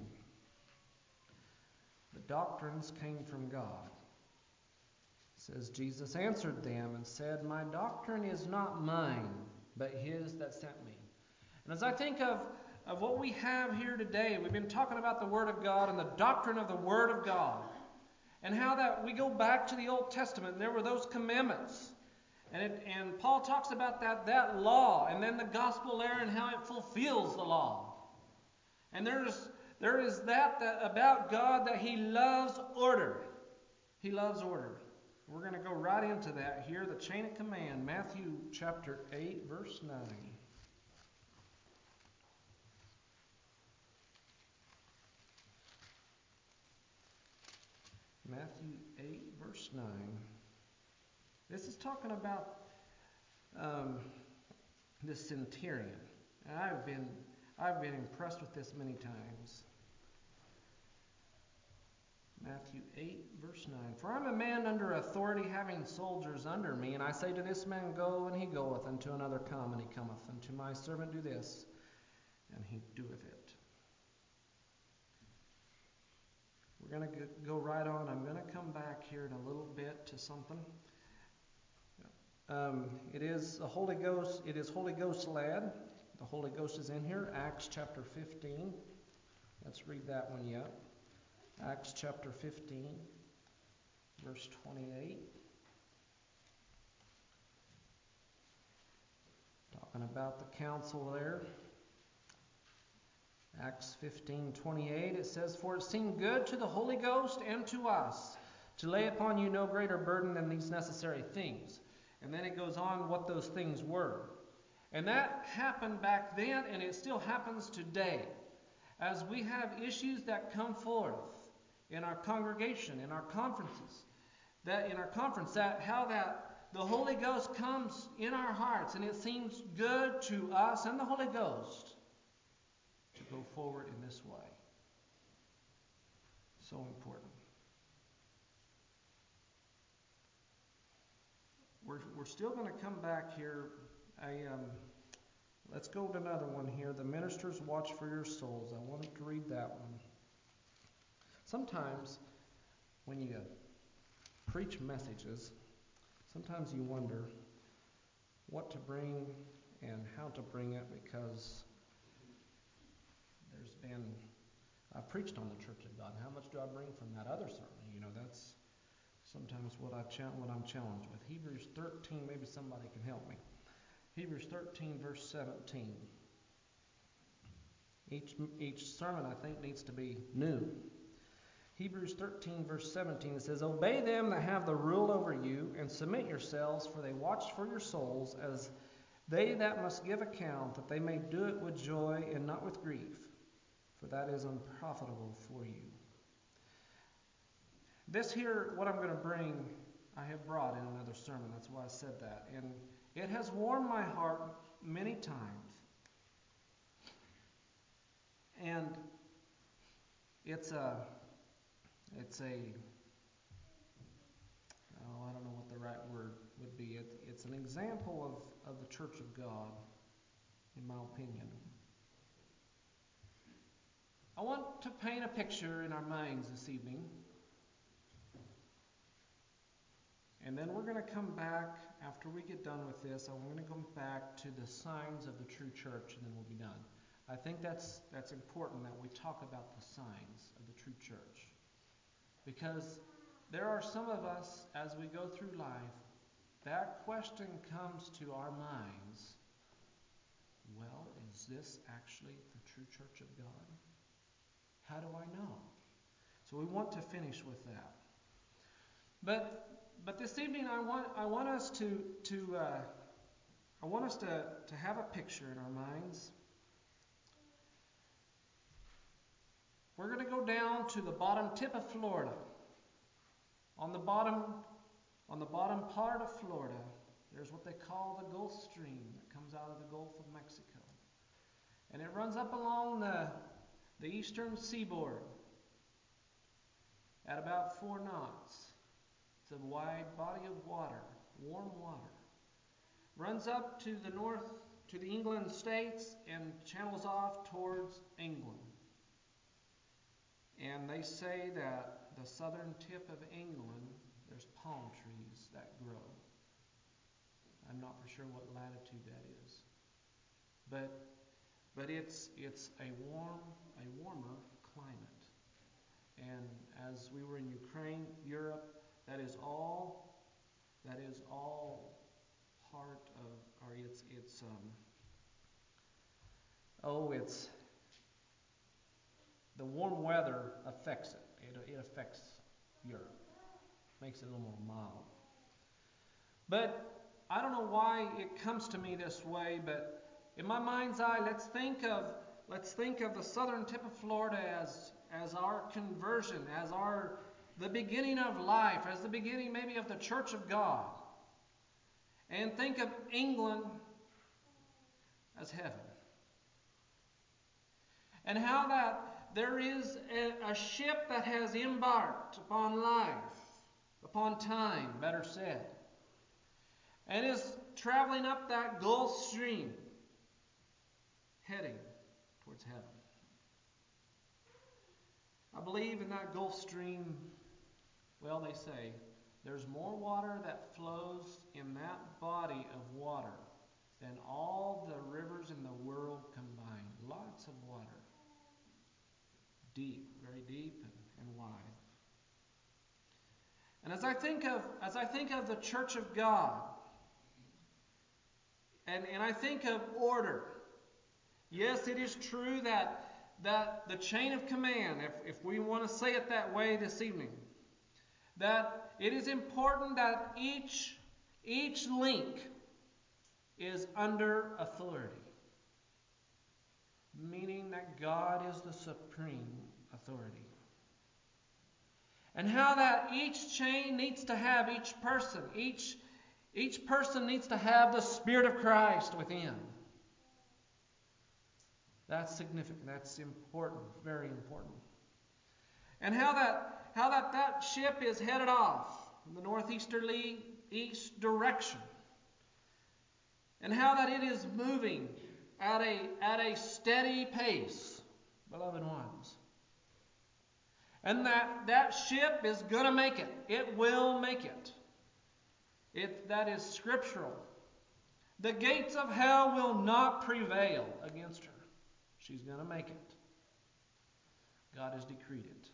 The doctrines came from God. It says, Jesus answered them and said, my doctrine is not mine, but his that sent me. And as I think of, of what we have here today, we've been talking about the Word of God and the doctrine of the Word of God. And how that we go back to the Old Testament, and there were those commandments. And, it, and Paul talks about that, that law, and then the gospel there and how it fulfills the law. And there's there is that, that about God that he loves order. He loves order. We're going to go right into that here, the chain of command, Matthew chapter eight, verse nine. Matthew eight, verse nine. This is talking about um, the centurion. And I've been, I've been impressed with this many times. Matthew eight, verse nine. For I'm a man under authority, having soldiers under me, and I say to this man, go, and he goeth, and to another, come, and he cometh, and to my servant, do this, and he doeth it. We're going to go right on. I'm going to come back here in a little bit to something. Um, it is a Holy Ghost. It is Holy Ghost led. The Holy Ghost is in here. Acts chapter fifteen. Let's read that one yet. Acts chapter fifteen, verse twenty-eight. Talking about the council there. Acts fifteen twenty-eight, it says, for it seemed good to the Holy Ghost and to us to lay upon you no greater burden than these necessary things. And then it goes on what those things were. And that happened back then, and it still happens today. As we have issues that come forth in our congregation, in our conferences, that in our conference, that how that the Holy Ghost comes in our hearts, and it seems good to us and the Holy Ghost to go forward in this way. So important. We're, we're still going to come back here. I, um, let's go to another one here. The ministers watch for your souls. I wanted to read that one. Sometimes when you preach messages, sometimes you wonder what to bring and how to bring it, because there's been, I preached on the Church of God. How much do I bring from that other sermon? You know, that's sometimes what I cha- what I'm challenged with. Hebrews thirteen, maybe somebody can help me. Hebrews thirteen, verse seventeen. Each each sermon, I think, needs to be new. Hebrews thirteen, verse seventeen, it says, obey them that have the rule over you, and submit yourselves, for they watch for your souls, as they that must give account, that they may do it with joy and not with grief, for that is unprofitable for you. This here, what I'm going to bring, I have brought in another sermon. That's why I said that. And it has warmed my heart many times. And it's a, it's a, oh, I don't know what the right word would be. It, it's an example of, of the Church of God, in my opinion. I want to paint a picture in our minds this evening. And then we're going to come back, after we get done with this, I'm going to come back to the signs of the true church, and then we'll be done. I think that's that's important that we talk about the signs of the true church. Because there are some of us, as we go through life, that question comes to our minds. Well, is this actually the true church of God? How do I know? So we want to finish with that. But but this evening I want I want us to to uh, I want us to, to have a picture in our minds. We're going to go down to the bottom tip of Florida. On the bottom on the bottom part of Florida, there's what they call the Gulf Stream that comes out of the Gulf of Mexico. And it runs up along the, the eastern seaboard at about four knots. It's a wide body of water, warm water. Runs up to the north, to the England states, and channels off towards England. And they say that the southern tip of England, there's palm trees that grow. I'm not for sure what latitude that is. But but it's it's a warm, a warmer climate. And as we were in Ukraine, Europe, that is all that is all part of, or it's it's um oh it's the warm weather affects it. It, it affects Europe. Makes it a little more mild. But I don't know why it comes to me this way, but in my mind's eye, let's think of let's think of the southern tip of Florida as as our conversion, as our the beginning of life, as the beginning maybe of the Church of God. And think of England as heaven. And how that there is a, a ship that has embarked upon life, upon time, better said, and is traveling up that Gulf Stream, heading towards heaven. I believe in that Gulf Stream, well, they say, there's more water that flows in that body of water than all the rivers in the world combined. Lots of water. Deep, very deep and, and wide. And as I think of as I think of the Church of God, and, and I think of order, yes, it is true that that the chain of command, if, if we want to say it that way this evening, that it is important that each each link is under authority. Meaning that God is the supreme authority. And how that each chain needs to have each person, each, each person needs to have the Spirit of Christ within. That's significant. That's important. Very important. And how that how that, that ship is headed off in the northeasterly east direction. And how that it is moving at a at a steady pace, beloved ones. And that, that ship is going to make it. It will make it. It that is scriptural. The gates of hell will not prevail against her. She's going to make it. God has decreed it.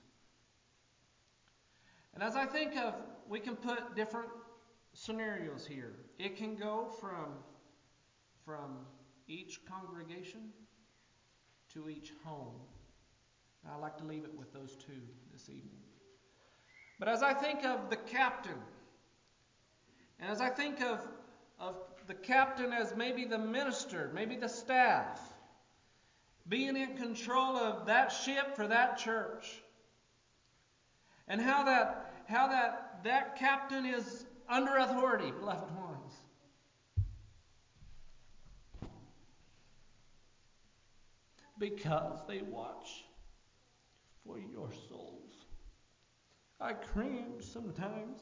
And as I think of, we can put different scenarios here. It can go from, from each congregation to each home. And I'd like to leave it with those two this evening. But as I think of the captain, and as I think of, of the captain as maybe the minister, maybe the staff, being in control of that ship for that church, and how that how that, that captain is under authority, beloved ones. Because they watch for your souls. I cringe sometimes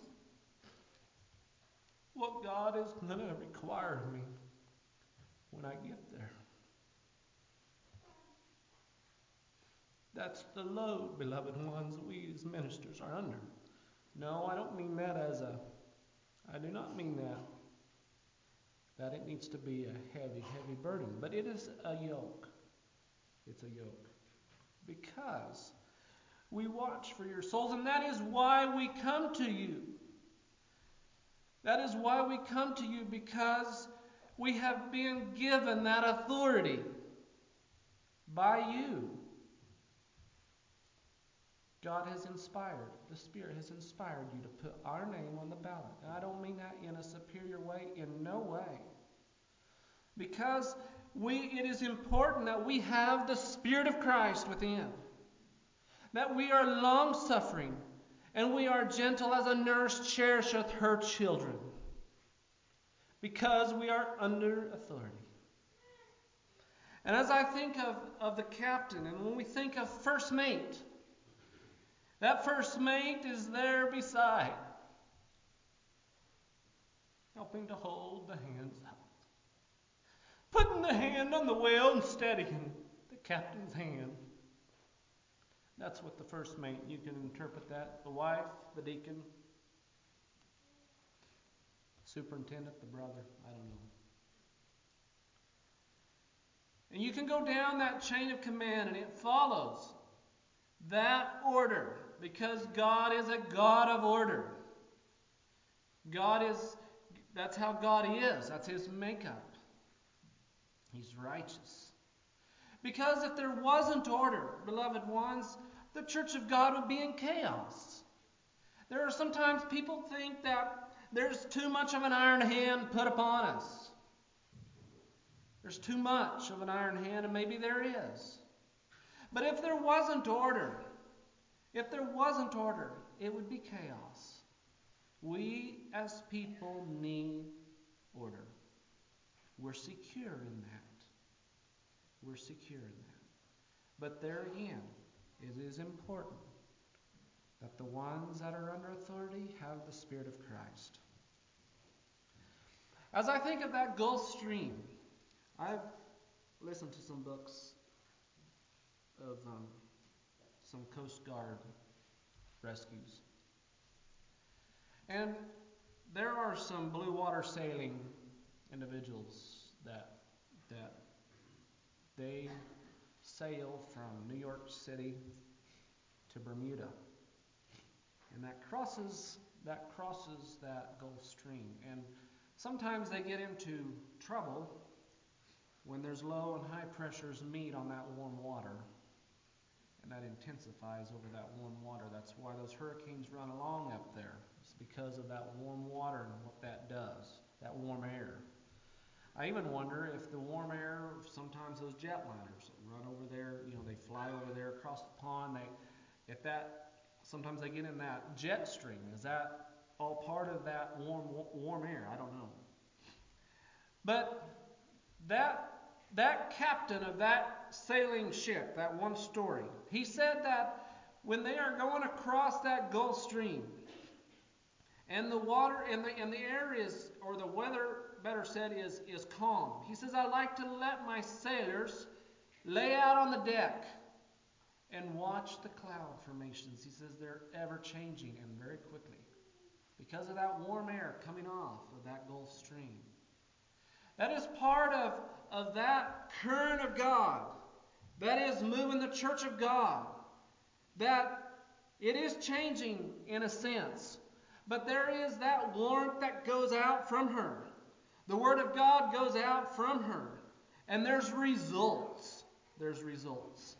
what God is going to require of me when I get there. That's the load, beloved ones, we as ministers are under. No, I don't mean that as a, I do not mean that, that it needs to be a heavy, heavy burden. But it is a yoke. It's a yoke. Because we watch for your souls, and that is why we come to you. That is why we come to you, because we have been given that authority by you. God has inspired, the Spirit has inspired you to put our name on the ballot. And I don't mean that in a superior way, in no way. Because we, it is important that we have the Spirit of Christ within. That we are long-suffering, and we are gentle as a nurse cherisheth her children. Because we are under authority. And as I think of, of the captain, and when we think of first mate, that first mate is there beside, helping to hold the hands up, putting the hand on the wheel and steadying the captain's hand. That's what the first mate, you can interpret that. The wife, the deacon, superintendent, the brother, I don't know. And you can go down that chain of command, and it follows that order, because God is a God of order. God is, that's how God is. That's His makeup. He's righteous. Because if there wasn't order, beloved ones, the church of God would be in chaos. There are sometimes people think that there's too much of an iron hand put upon us. There's too much of an iron hand, and maybe there is. But if there wasn't order, if there wasn't order, it would be chaos. We as people need order. We're secure in that. We're secure in that. But there again, it is important that the ones that are under authority have the Spirit of Christ. As I think of that Gulf Stream, I've listened to some books of um, some Coast Guard rescues. And there are some blue water sailing individuals that that they sail from New York City to Bermuda. And that crosses that crosses that Gulf Stream. And sometimes they get into trouble when there's low and high pressures meet on that warm water. And that intensifies over that warm water. That's why those hurricanes run along up there. It's because of that warm water and what that does, that warm air. I even wonder if the warm air, sometimes those jetliners that run over there, you know, they fly over there across the pond, they, if that, sometimes they get in that jet stream. Is that all part of that warm warm air? I don't know. But that that captain of that sailing ship, that one story, he said that when they are going across that Gulf Stream, and the water and the and the air is, or the weather, better said, is is calm. He says, I like to let my sailors lay out on the deck and watch the cloud formations. He says they're ever changing and very quickly because of that warm air coming off of that Gulf Stream. That is part of, of that current of God that is moving the church of God. That it is changing in a sense. But there is that warmth that goes out from her. The Word of God goes out from her. And there's results. There's results.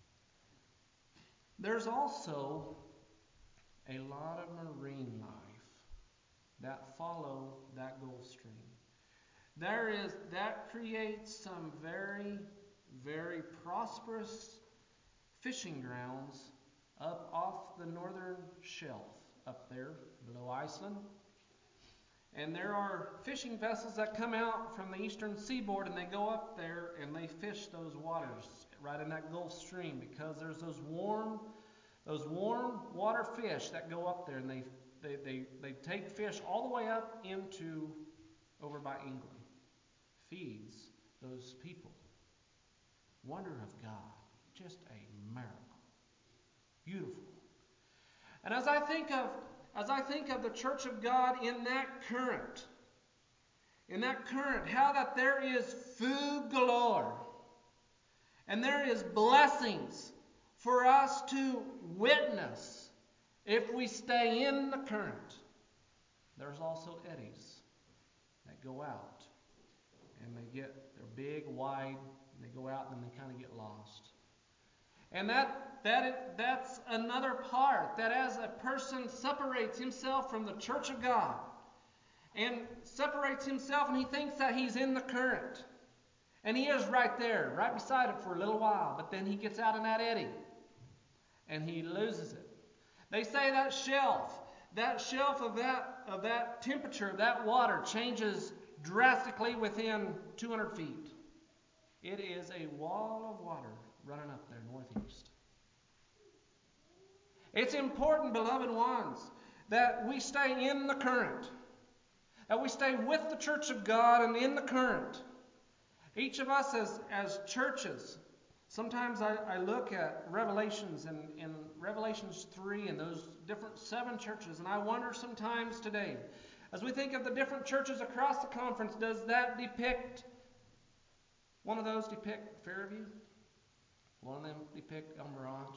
There's also a lot of marine life that follow that Gulf Stream. There is, that creates some very, very prosperous fishing grounds up off the northern shelf up there below Iceland. And there are fishing vessels that come out from the eastern seaboard and they go up there and they fish those waters right in that Gulf Stream because there's those warm those warm water fish that go up there and they they, they, they take fish all the way up into over by England. Feeds those people. Wonder of God. Just a miracle. Beautiful. And as I think of As I think of the church of God in that current, in that current, how that there is food galore, and there is blessings for us to witness if we stay in the current. There's also eddies that go out, and they get, they're big, wide, and they go out and they kind of get lost. And that that that's another part, that as a person separates himself from the church of God and separates himself and he thinks that he's in the current. And he is right there, right beside it for a little while, but then he gets out in that eddy and he loses it. They say that shelf, that shelf of that of that temperature, of that water changes drastically within two hundred feet. It is a wall of water running up there northeast. It's important, beloved ones, that we stay in the current, that we stay with the church of God and in the current. Each of us as, as churches, sometimes I, I look at Revelations and in Revelations three and those different seven churches, and I wonder sometimes today, as we think of the different churches across the conference, does that depict, one of those depict Fairview? One of them depict El Mirage?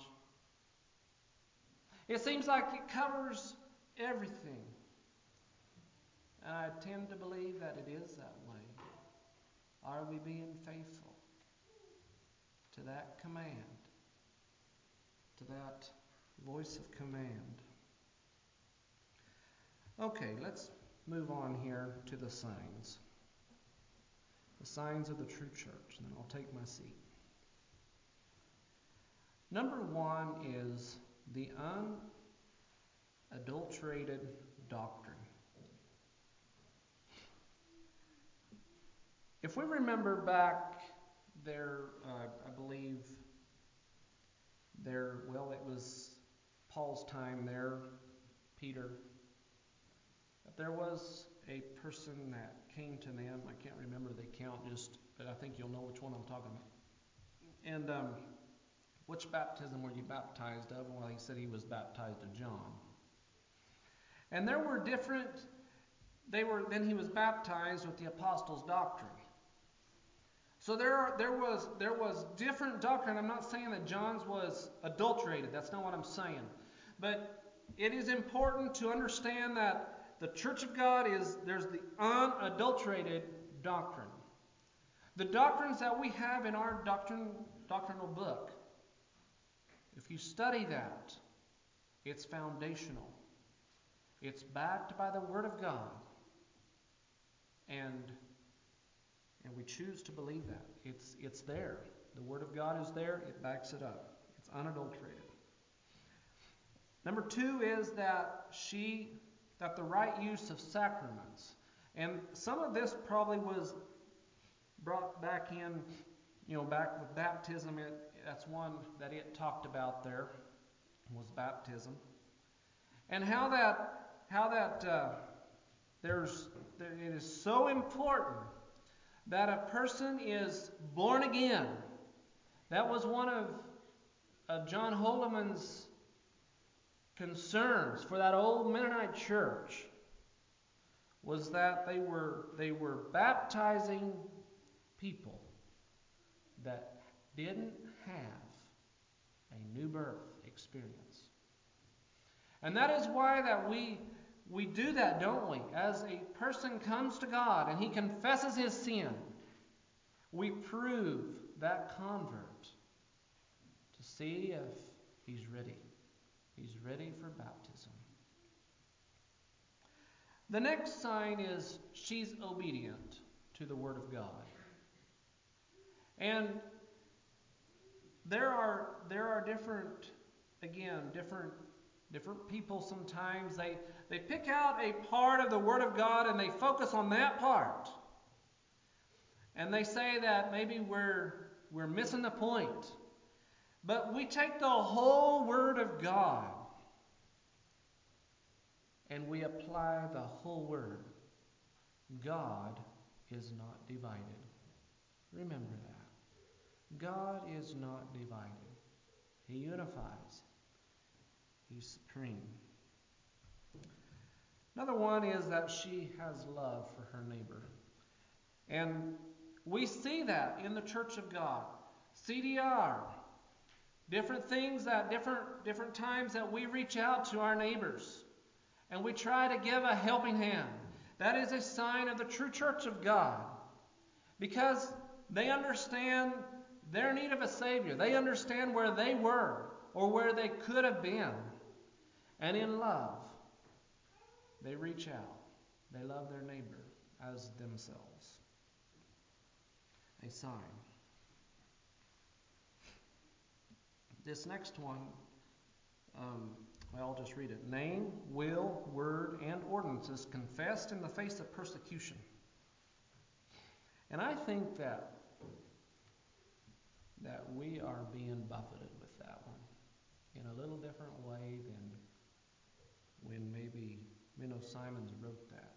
It seems like it covers everything. And I tend to believe that it is that way. Are we being faithful to that command? To that voice of command? Okay, let's move on here to the signs. The signs of the true church. And then I'll take my seat. Number one is the unadulterated doctrine. If we remember back there, uh, I believe there, well, it was Paul's time there, Peter. There was a person that came to them. I can't remember the account, just, but I think you'll know which one I'm talking about. And um, which baptism were you baptized of? Well, he said he was baptized of John. And there were different, they were, then he was baptized with the apostles' doctrine. So there are, there was there was different doctrine. I'm not saying that John's was adulterated. That's not what I'm saying. But it is important to understand that the Church of God is, there's the unadulterated doctrine. The doctrines that we have in our doctrine, doctrinal book, if you study that, it's foundational. It's backed by the Word of God. And and we choose to believe that. It's it's there. The Word of God is there. It backs it up. It's unadulterated. Number two is that she, that the right use of sacraments. And some of this probably was brought back in, you know, back with baptism. It, that's one that it talked about there, was baptism. And how that, how that uh, there's, there, it is so important that a person is born again. That was one of, of John Holdeman's concerns for that old Mennonite church, was that they were they were baptizing people that didn't have a new birth experience. And that is why that we we do that, don't we? As a person comes to God and he confesses his sin, we prove that convert to see if he's ready. He's ready for baptism. The next sign is she's obedient to the Word of God. And there are there are different, again, different different people sometimes. They, they pick out a part of the Word of God and they focus on that part. And they say that maybe we're we're missing the point. But we take the whole Word of God and we apply the whole Word. God is not divided. Remember that. God is not divided. He unifies. He's supreme. Another one is that she has love for her neighbor. And we see that in the Church of God. C D R. Different things that, different, different times that we reach out to our neighbors. And we try to give a helping hand. That is a sign of the true Church of God. Because they understand their need of a Savior. They understand where they were or where they could have been. And in love, they reach out. They love their neighbor as themselves. A sign. This next one, um, well, I'll just read it. Name, will, word, and ordinances confessed in the face of persecution. And I think that that we are being buffeted with that one in a little different way than when maybe Menno Simons wrote that.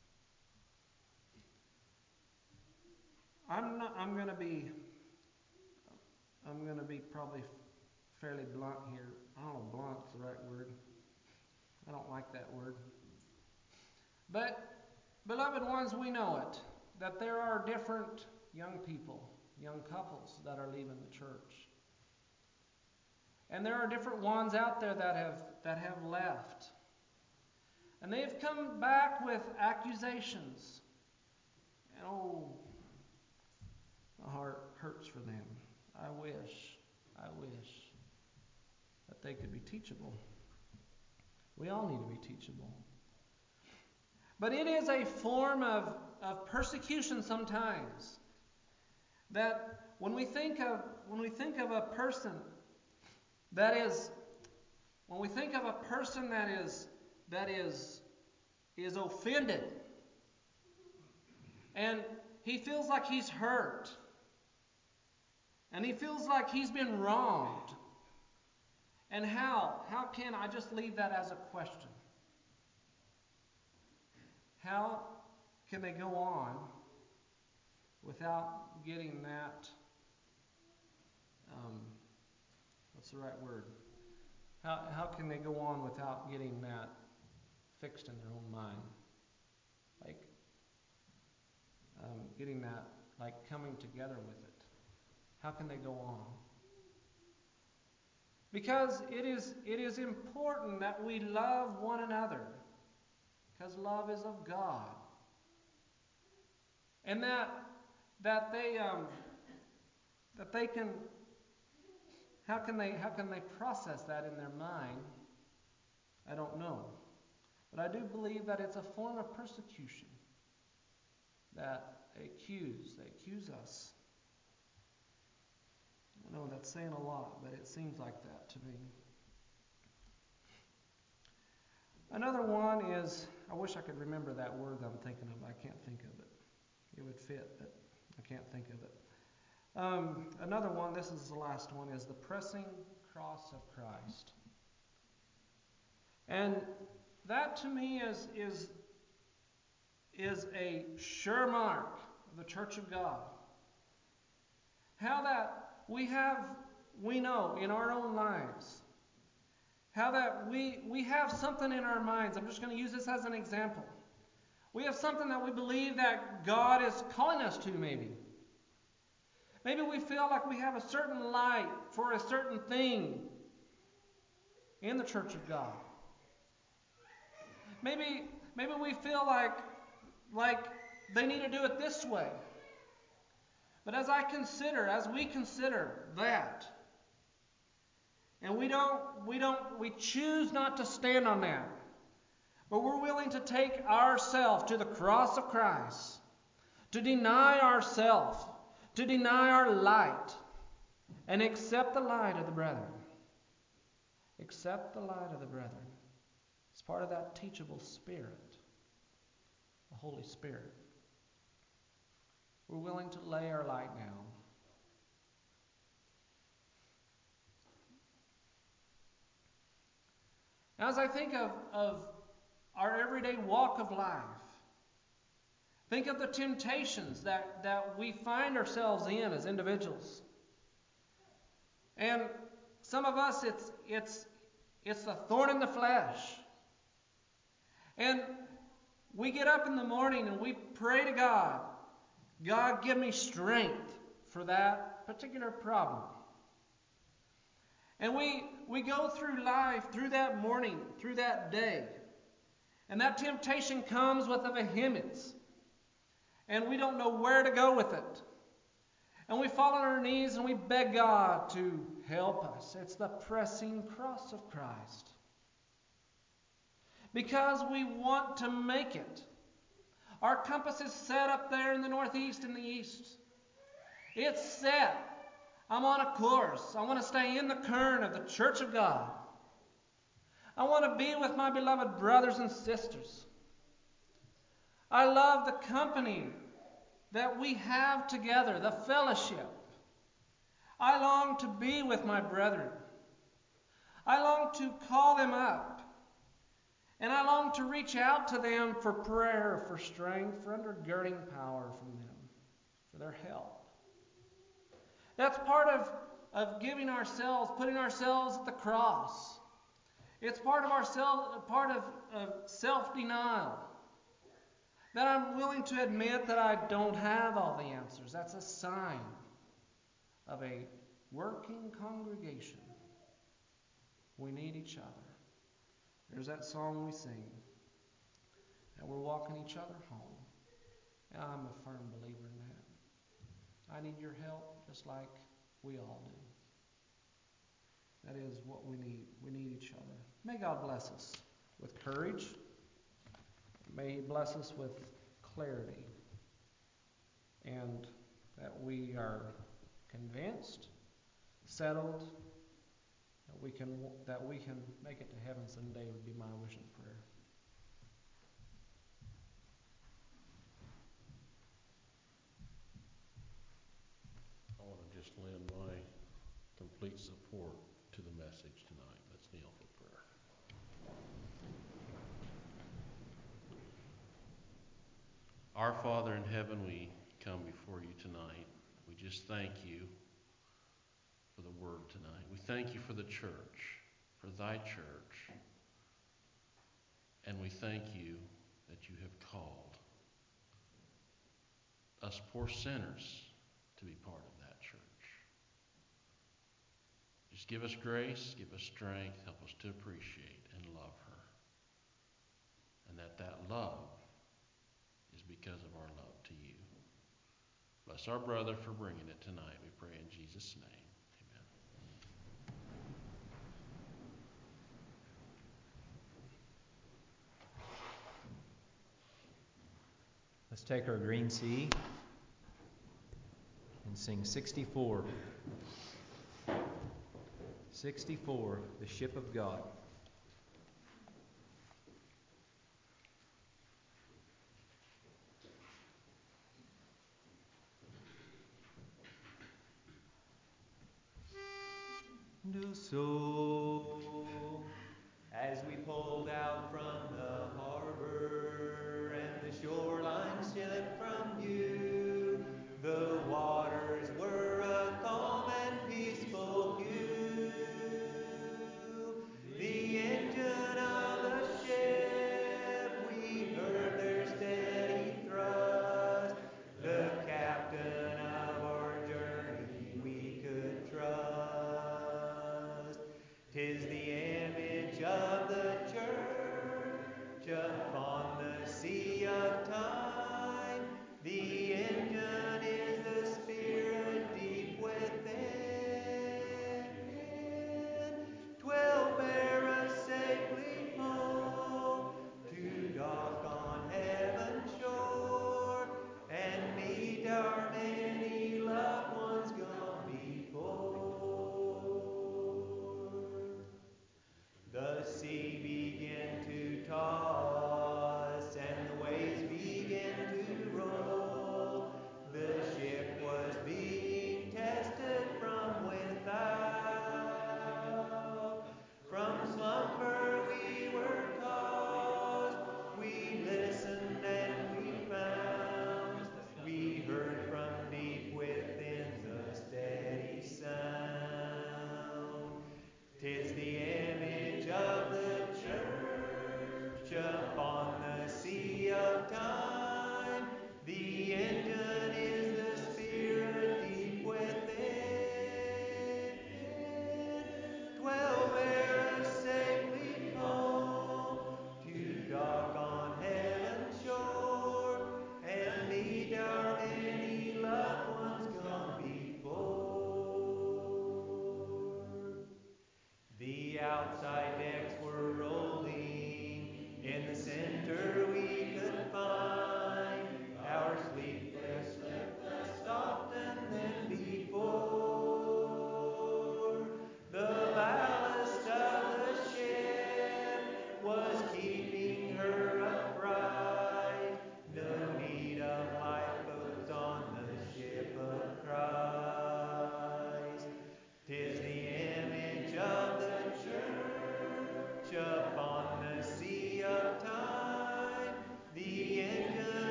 I'm not, I'm going to be I'm going to be probably fairly blunt here. I don't know if blunt's the right word. I don't like that word. But, beloved ones, we know it, that there are different young people, young couples that are leaving the church. And there are different ones out there that have that have left. And they have come back with accusations. And oh, my heart hurts for them. I wish, I wish that they could be teachable. We all need to be teachable. But it is a form of, of persecution sometimes. That when we think of when we think of a person that is when we think of a person that is that is is offended, and he feels like he's hurt, and he feels like he's been wronged. And how? How can I just leave that as a question? How can they go on without getting that, um, what's the right word? How, how can they go on without getting that fixed in their own mind? Like, um, getting that, like coming together with it. How can they go on? Because it is it is important that we love one another, because love is of God, and that that they um, that they can how can they how can they process that in their mind? I don't know, but I do believe that it's a form of persecution. That they accuse they accuse us. I know that's saying a lot, but it seems like that to me. Another one is, I wish I could remember that word that I'm thinking of. I can't think of it. It would fit, but I can't think of it. Um, another one, this is the last one, is the pressing cross of Christ. And that to me is, is, is a sure mark of the Church of God. How that we have, we know in our own lives, how that we, we have something in our minds. I'm just going to use this as an example. We have something that we believe that God is calling us to, maybe. Maybe we feel like we have a certain light for a certain thing in the Church of God. Maybe, maybe we feel like, like they need to do it this way. But as I consider, as we consider that, and we don't, we don't, we choose not to stand on that, but we're willing to take ourselves to the cross of Christ, to deny ourselves, to deny our light, and accept the light of the brethren. Accept the light of the brethren. It's part of that teachable spirit, the Holy Spirit. We're willing to lay our light down. As I think of, of our everyday walk of life, think of the temptations that, that we find ourselves in as individuals. And some of us, it's it's it's the thorn in the flesh. And we get up in the morning and we pray to God, God, give me strength for that particular problem. And we we go through life, through that morning, through that day. And that temptation comes with a vehemence. And we don't know where to go with it. And we fall on our knees and we beg God to help us. It's the pressing cross of Christ. Because we want to make it. Our compass is set up there in the northeast and the east. It's set. I'm on a course. I want to stay in the current of the church of God. I want to be with my beloved brothers and sisters. I love the company that we have together, the fellowship. I long to be with my brethren. I long to call them up. And I long to reach out to them for prayer, for strength, for undergirding power from them, for their help. That's part of, of giving ourselves, putting ourselves at the cross. It's part of ourselves, part of, of self-denial. That I'm willing to admit that I don't have all the answers. That's a sign of a working congregation. We need each other. There's that song we sing. And we're walking each other home. And I'm a firm believer in that. I need your help just like we all do. That is what we need. We need each other. May God bless us with courage. May He bless us with clarity. And that we are convinced, settled, that we can that we can make it to heaven someday would be my wish and prayer. I want to just lend my complete support to the message tonight. Let's kneel for prayer. Our Father in heaven, we come before you tonight. We just thank you for the word tonight. We thank you for the church, for thy church. And we thank you that you have called us poor sinners to be part of that church. Just give us grace, give us strength, help us to appreciate and love her. And that that love is because of our love to you. Bless our brother for bringing it tonight. We pray in Jesus' name. Let's take our green C and sing sixty-four. sixty-four, the ship of God. And so, as we pulled out from the harbor and the shoreline slipped from view, the waters were a calm and peaceful hue. The engine of the ship, we heard their steady thrust. The captain of our journey we could trust.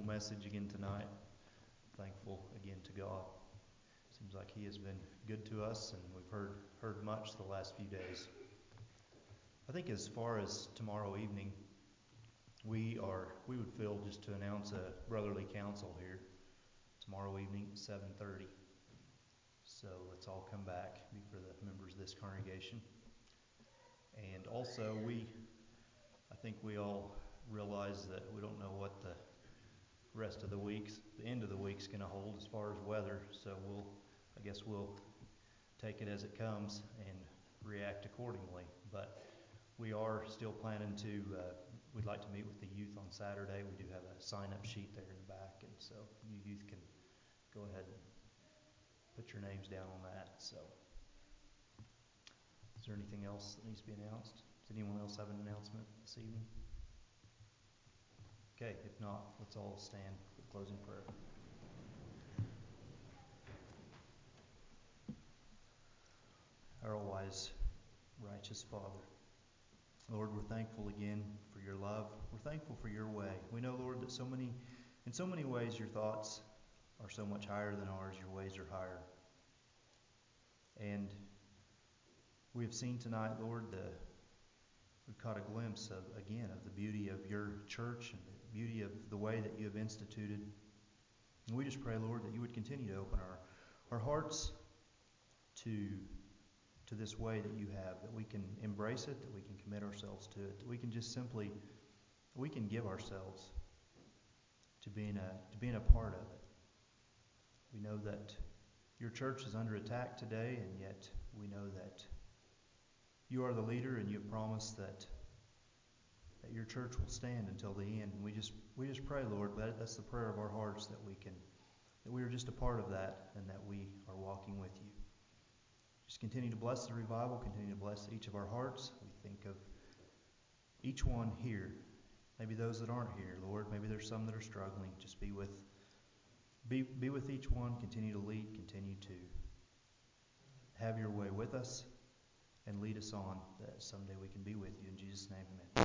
message again tonight. Thankful again to God. Seems like He has been good to us, and we've heard heard much the last few days. I think as far as tomorrow evening, we are we would feel just to announce a brotherly council here tomorrow evening at seven thirty. So let's all come back, be for the members of this congregation. And also, we, I think we all realize that we don't know what the rest of the week's, the end of the week's going to hold as far as weather. So we'll, I guess we'll take it as it comes and react accordingly. But we are still planning to, uh, we'd like to meet with the youth on Saturday. We do have a sign-up sheet there in the back, and so you youth can go ahead and put your names down on that. So, is there anything else that needs to be announced? Does anyone else have an announcement this evening? Okay, if not, let's all stand for closing prayer. Our all-wise, righteous Father, Lord, we're thankful again for your love. We're thankful for your way. We know, Lord, that so many, in so many ways, your thoughts are so much higher than ours. Your ways are higher. And we have seen tonight, Lord, the, we've caught a glimpse of, again, of the beauty of your church and the beauty of the way that you have instituted. And we just pray, Lord, that you would continue to open our, our hearts to, to this way that you have, that we can embrace it, that we can commit ourselves to it, that we can just simply, we can give ourselves to being a, to being a part of it. We know that your church is under attack today, and yet we know that you are the leader, and you have promised that that your church will stand until the end. And we just we just pray, Lord, that that's the prayer of our hearts, that we can that we are just a part of that, and that we are walking with you. Just continue to bless the revival, continue to bless each of our hearts. We think of each one here, maybe those that aren't here, Lord. Maybe there's some that are struggling. Just be with Be, be with each one, continue to lead, continue to have your way with us, and lead us on, that someday we can be with you. In Jesus' name, amen.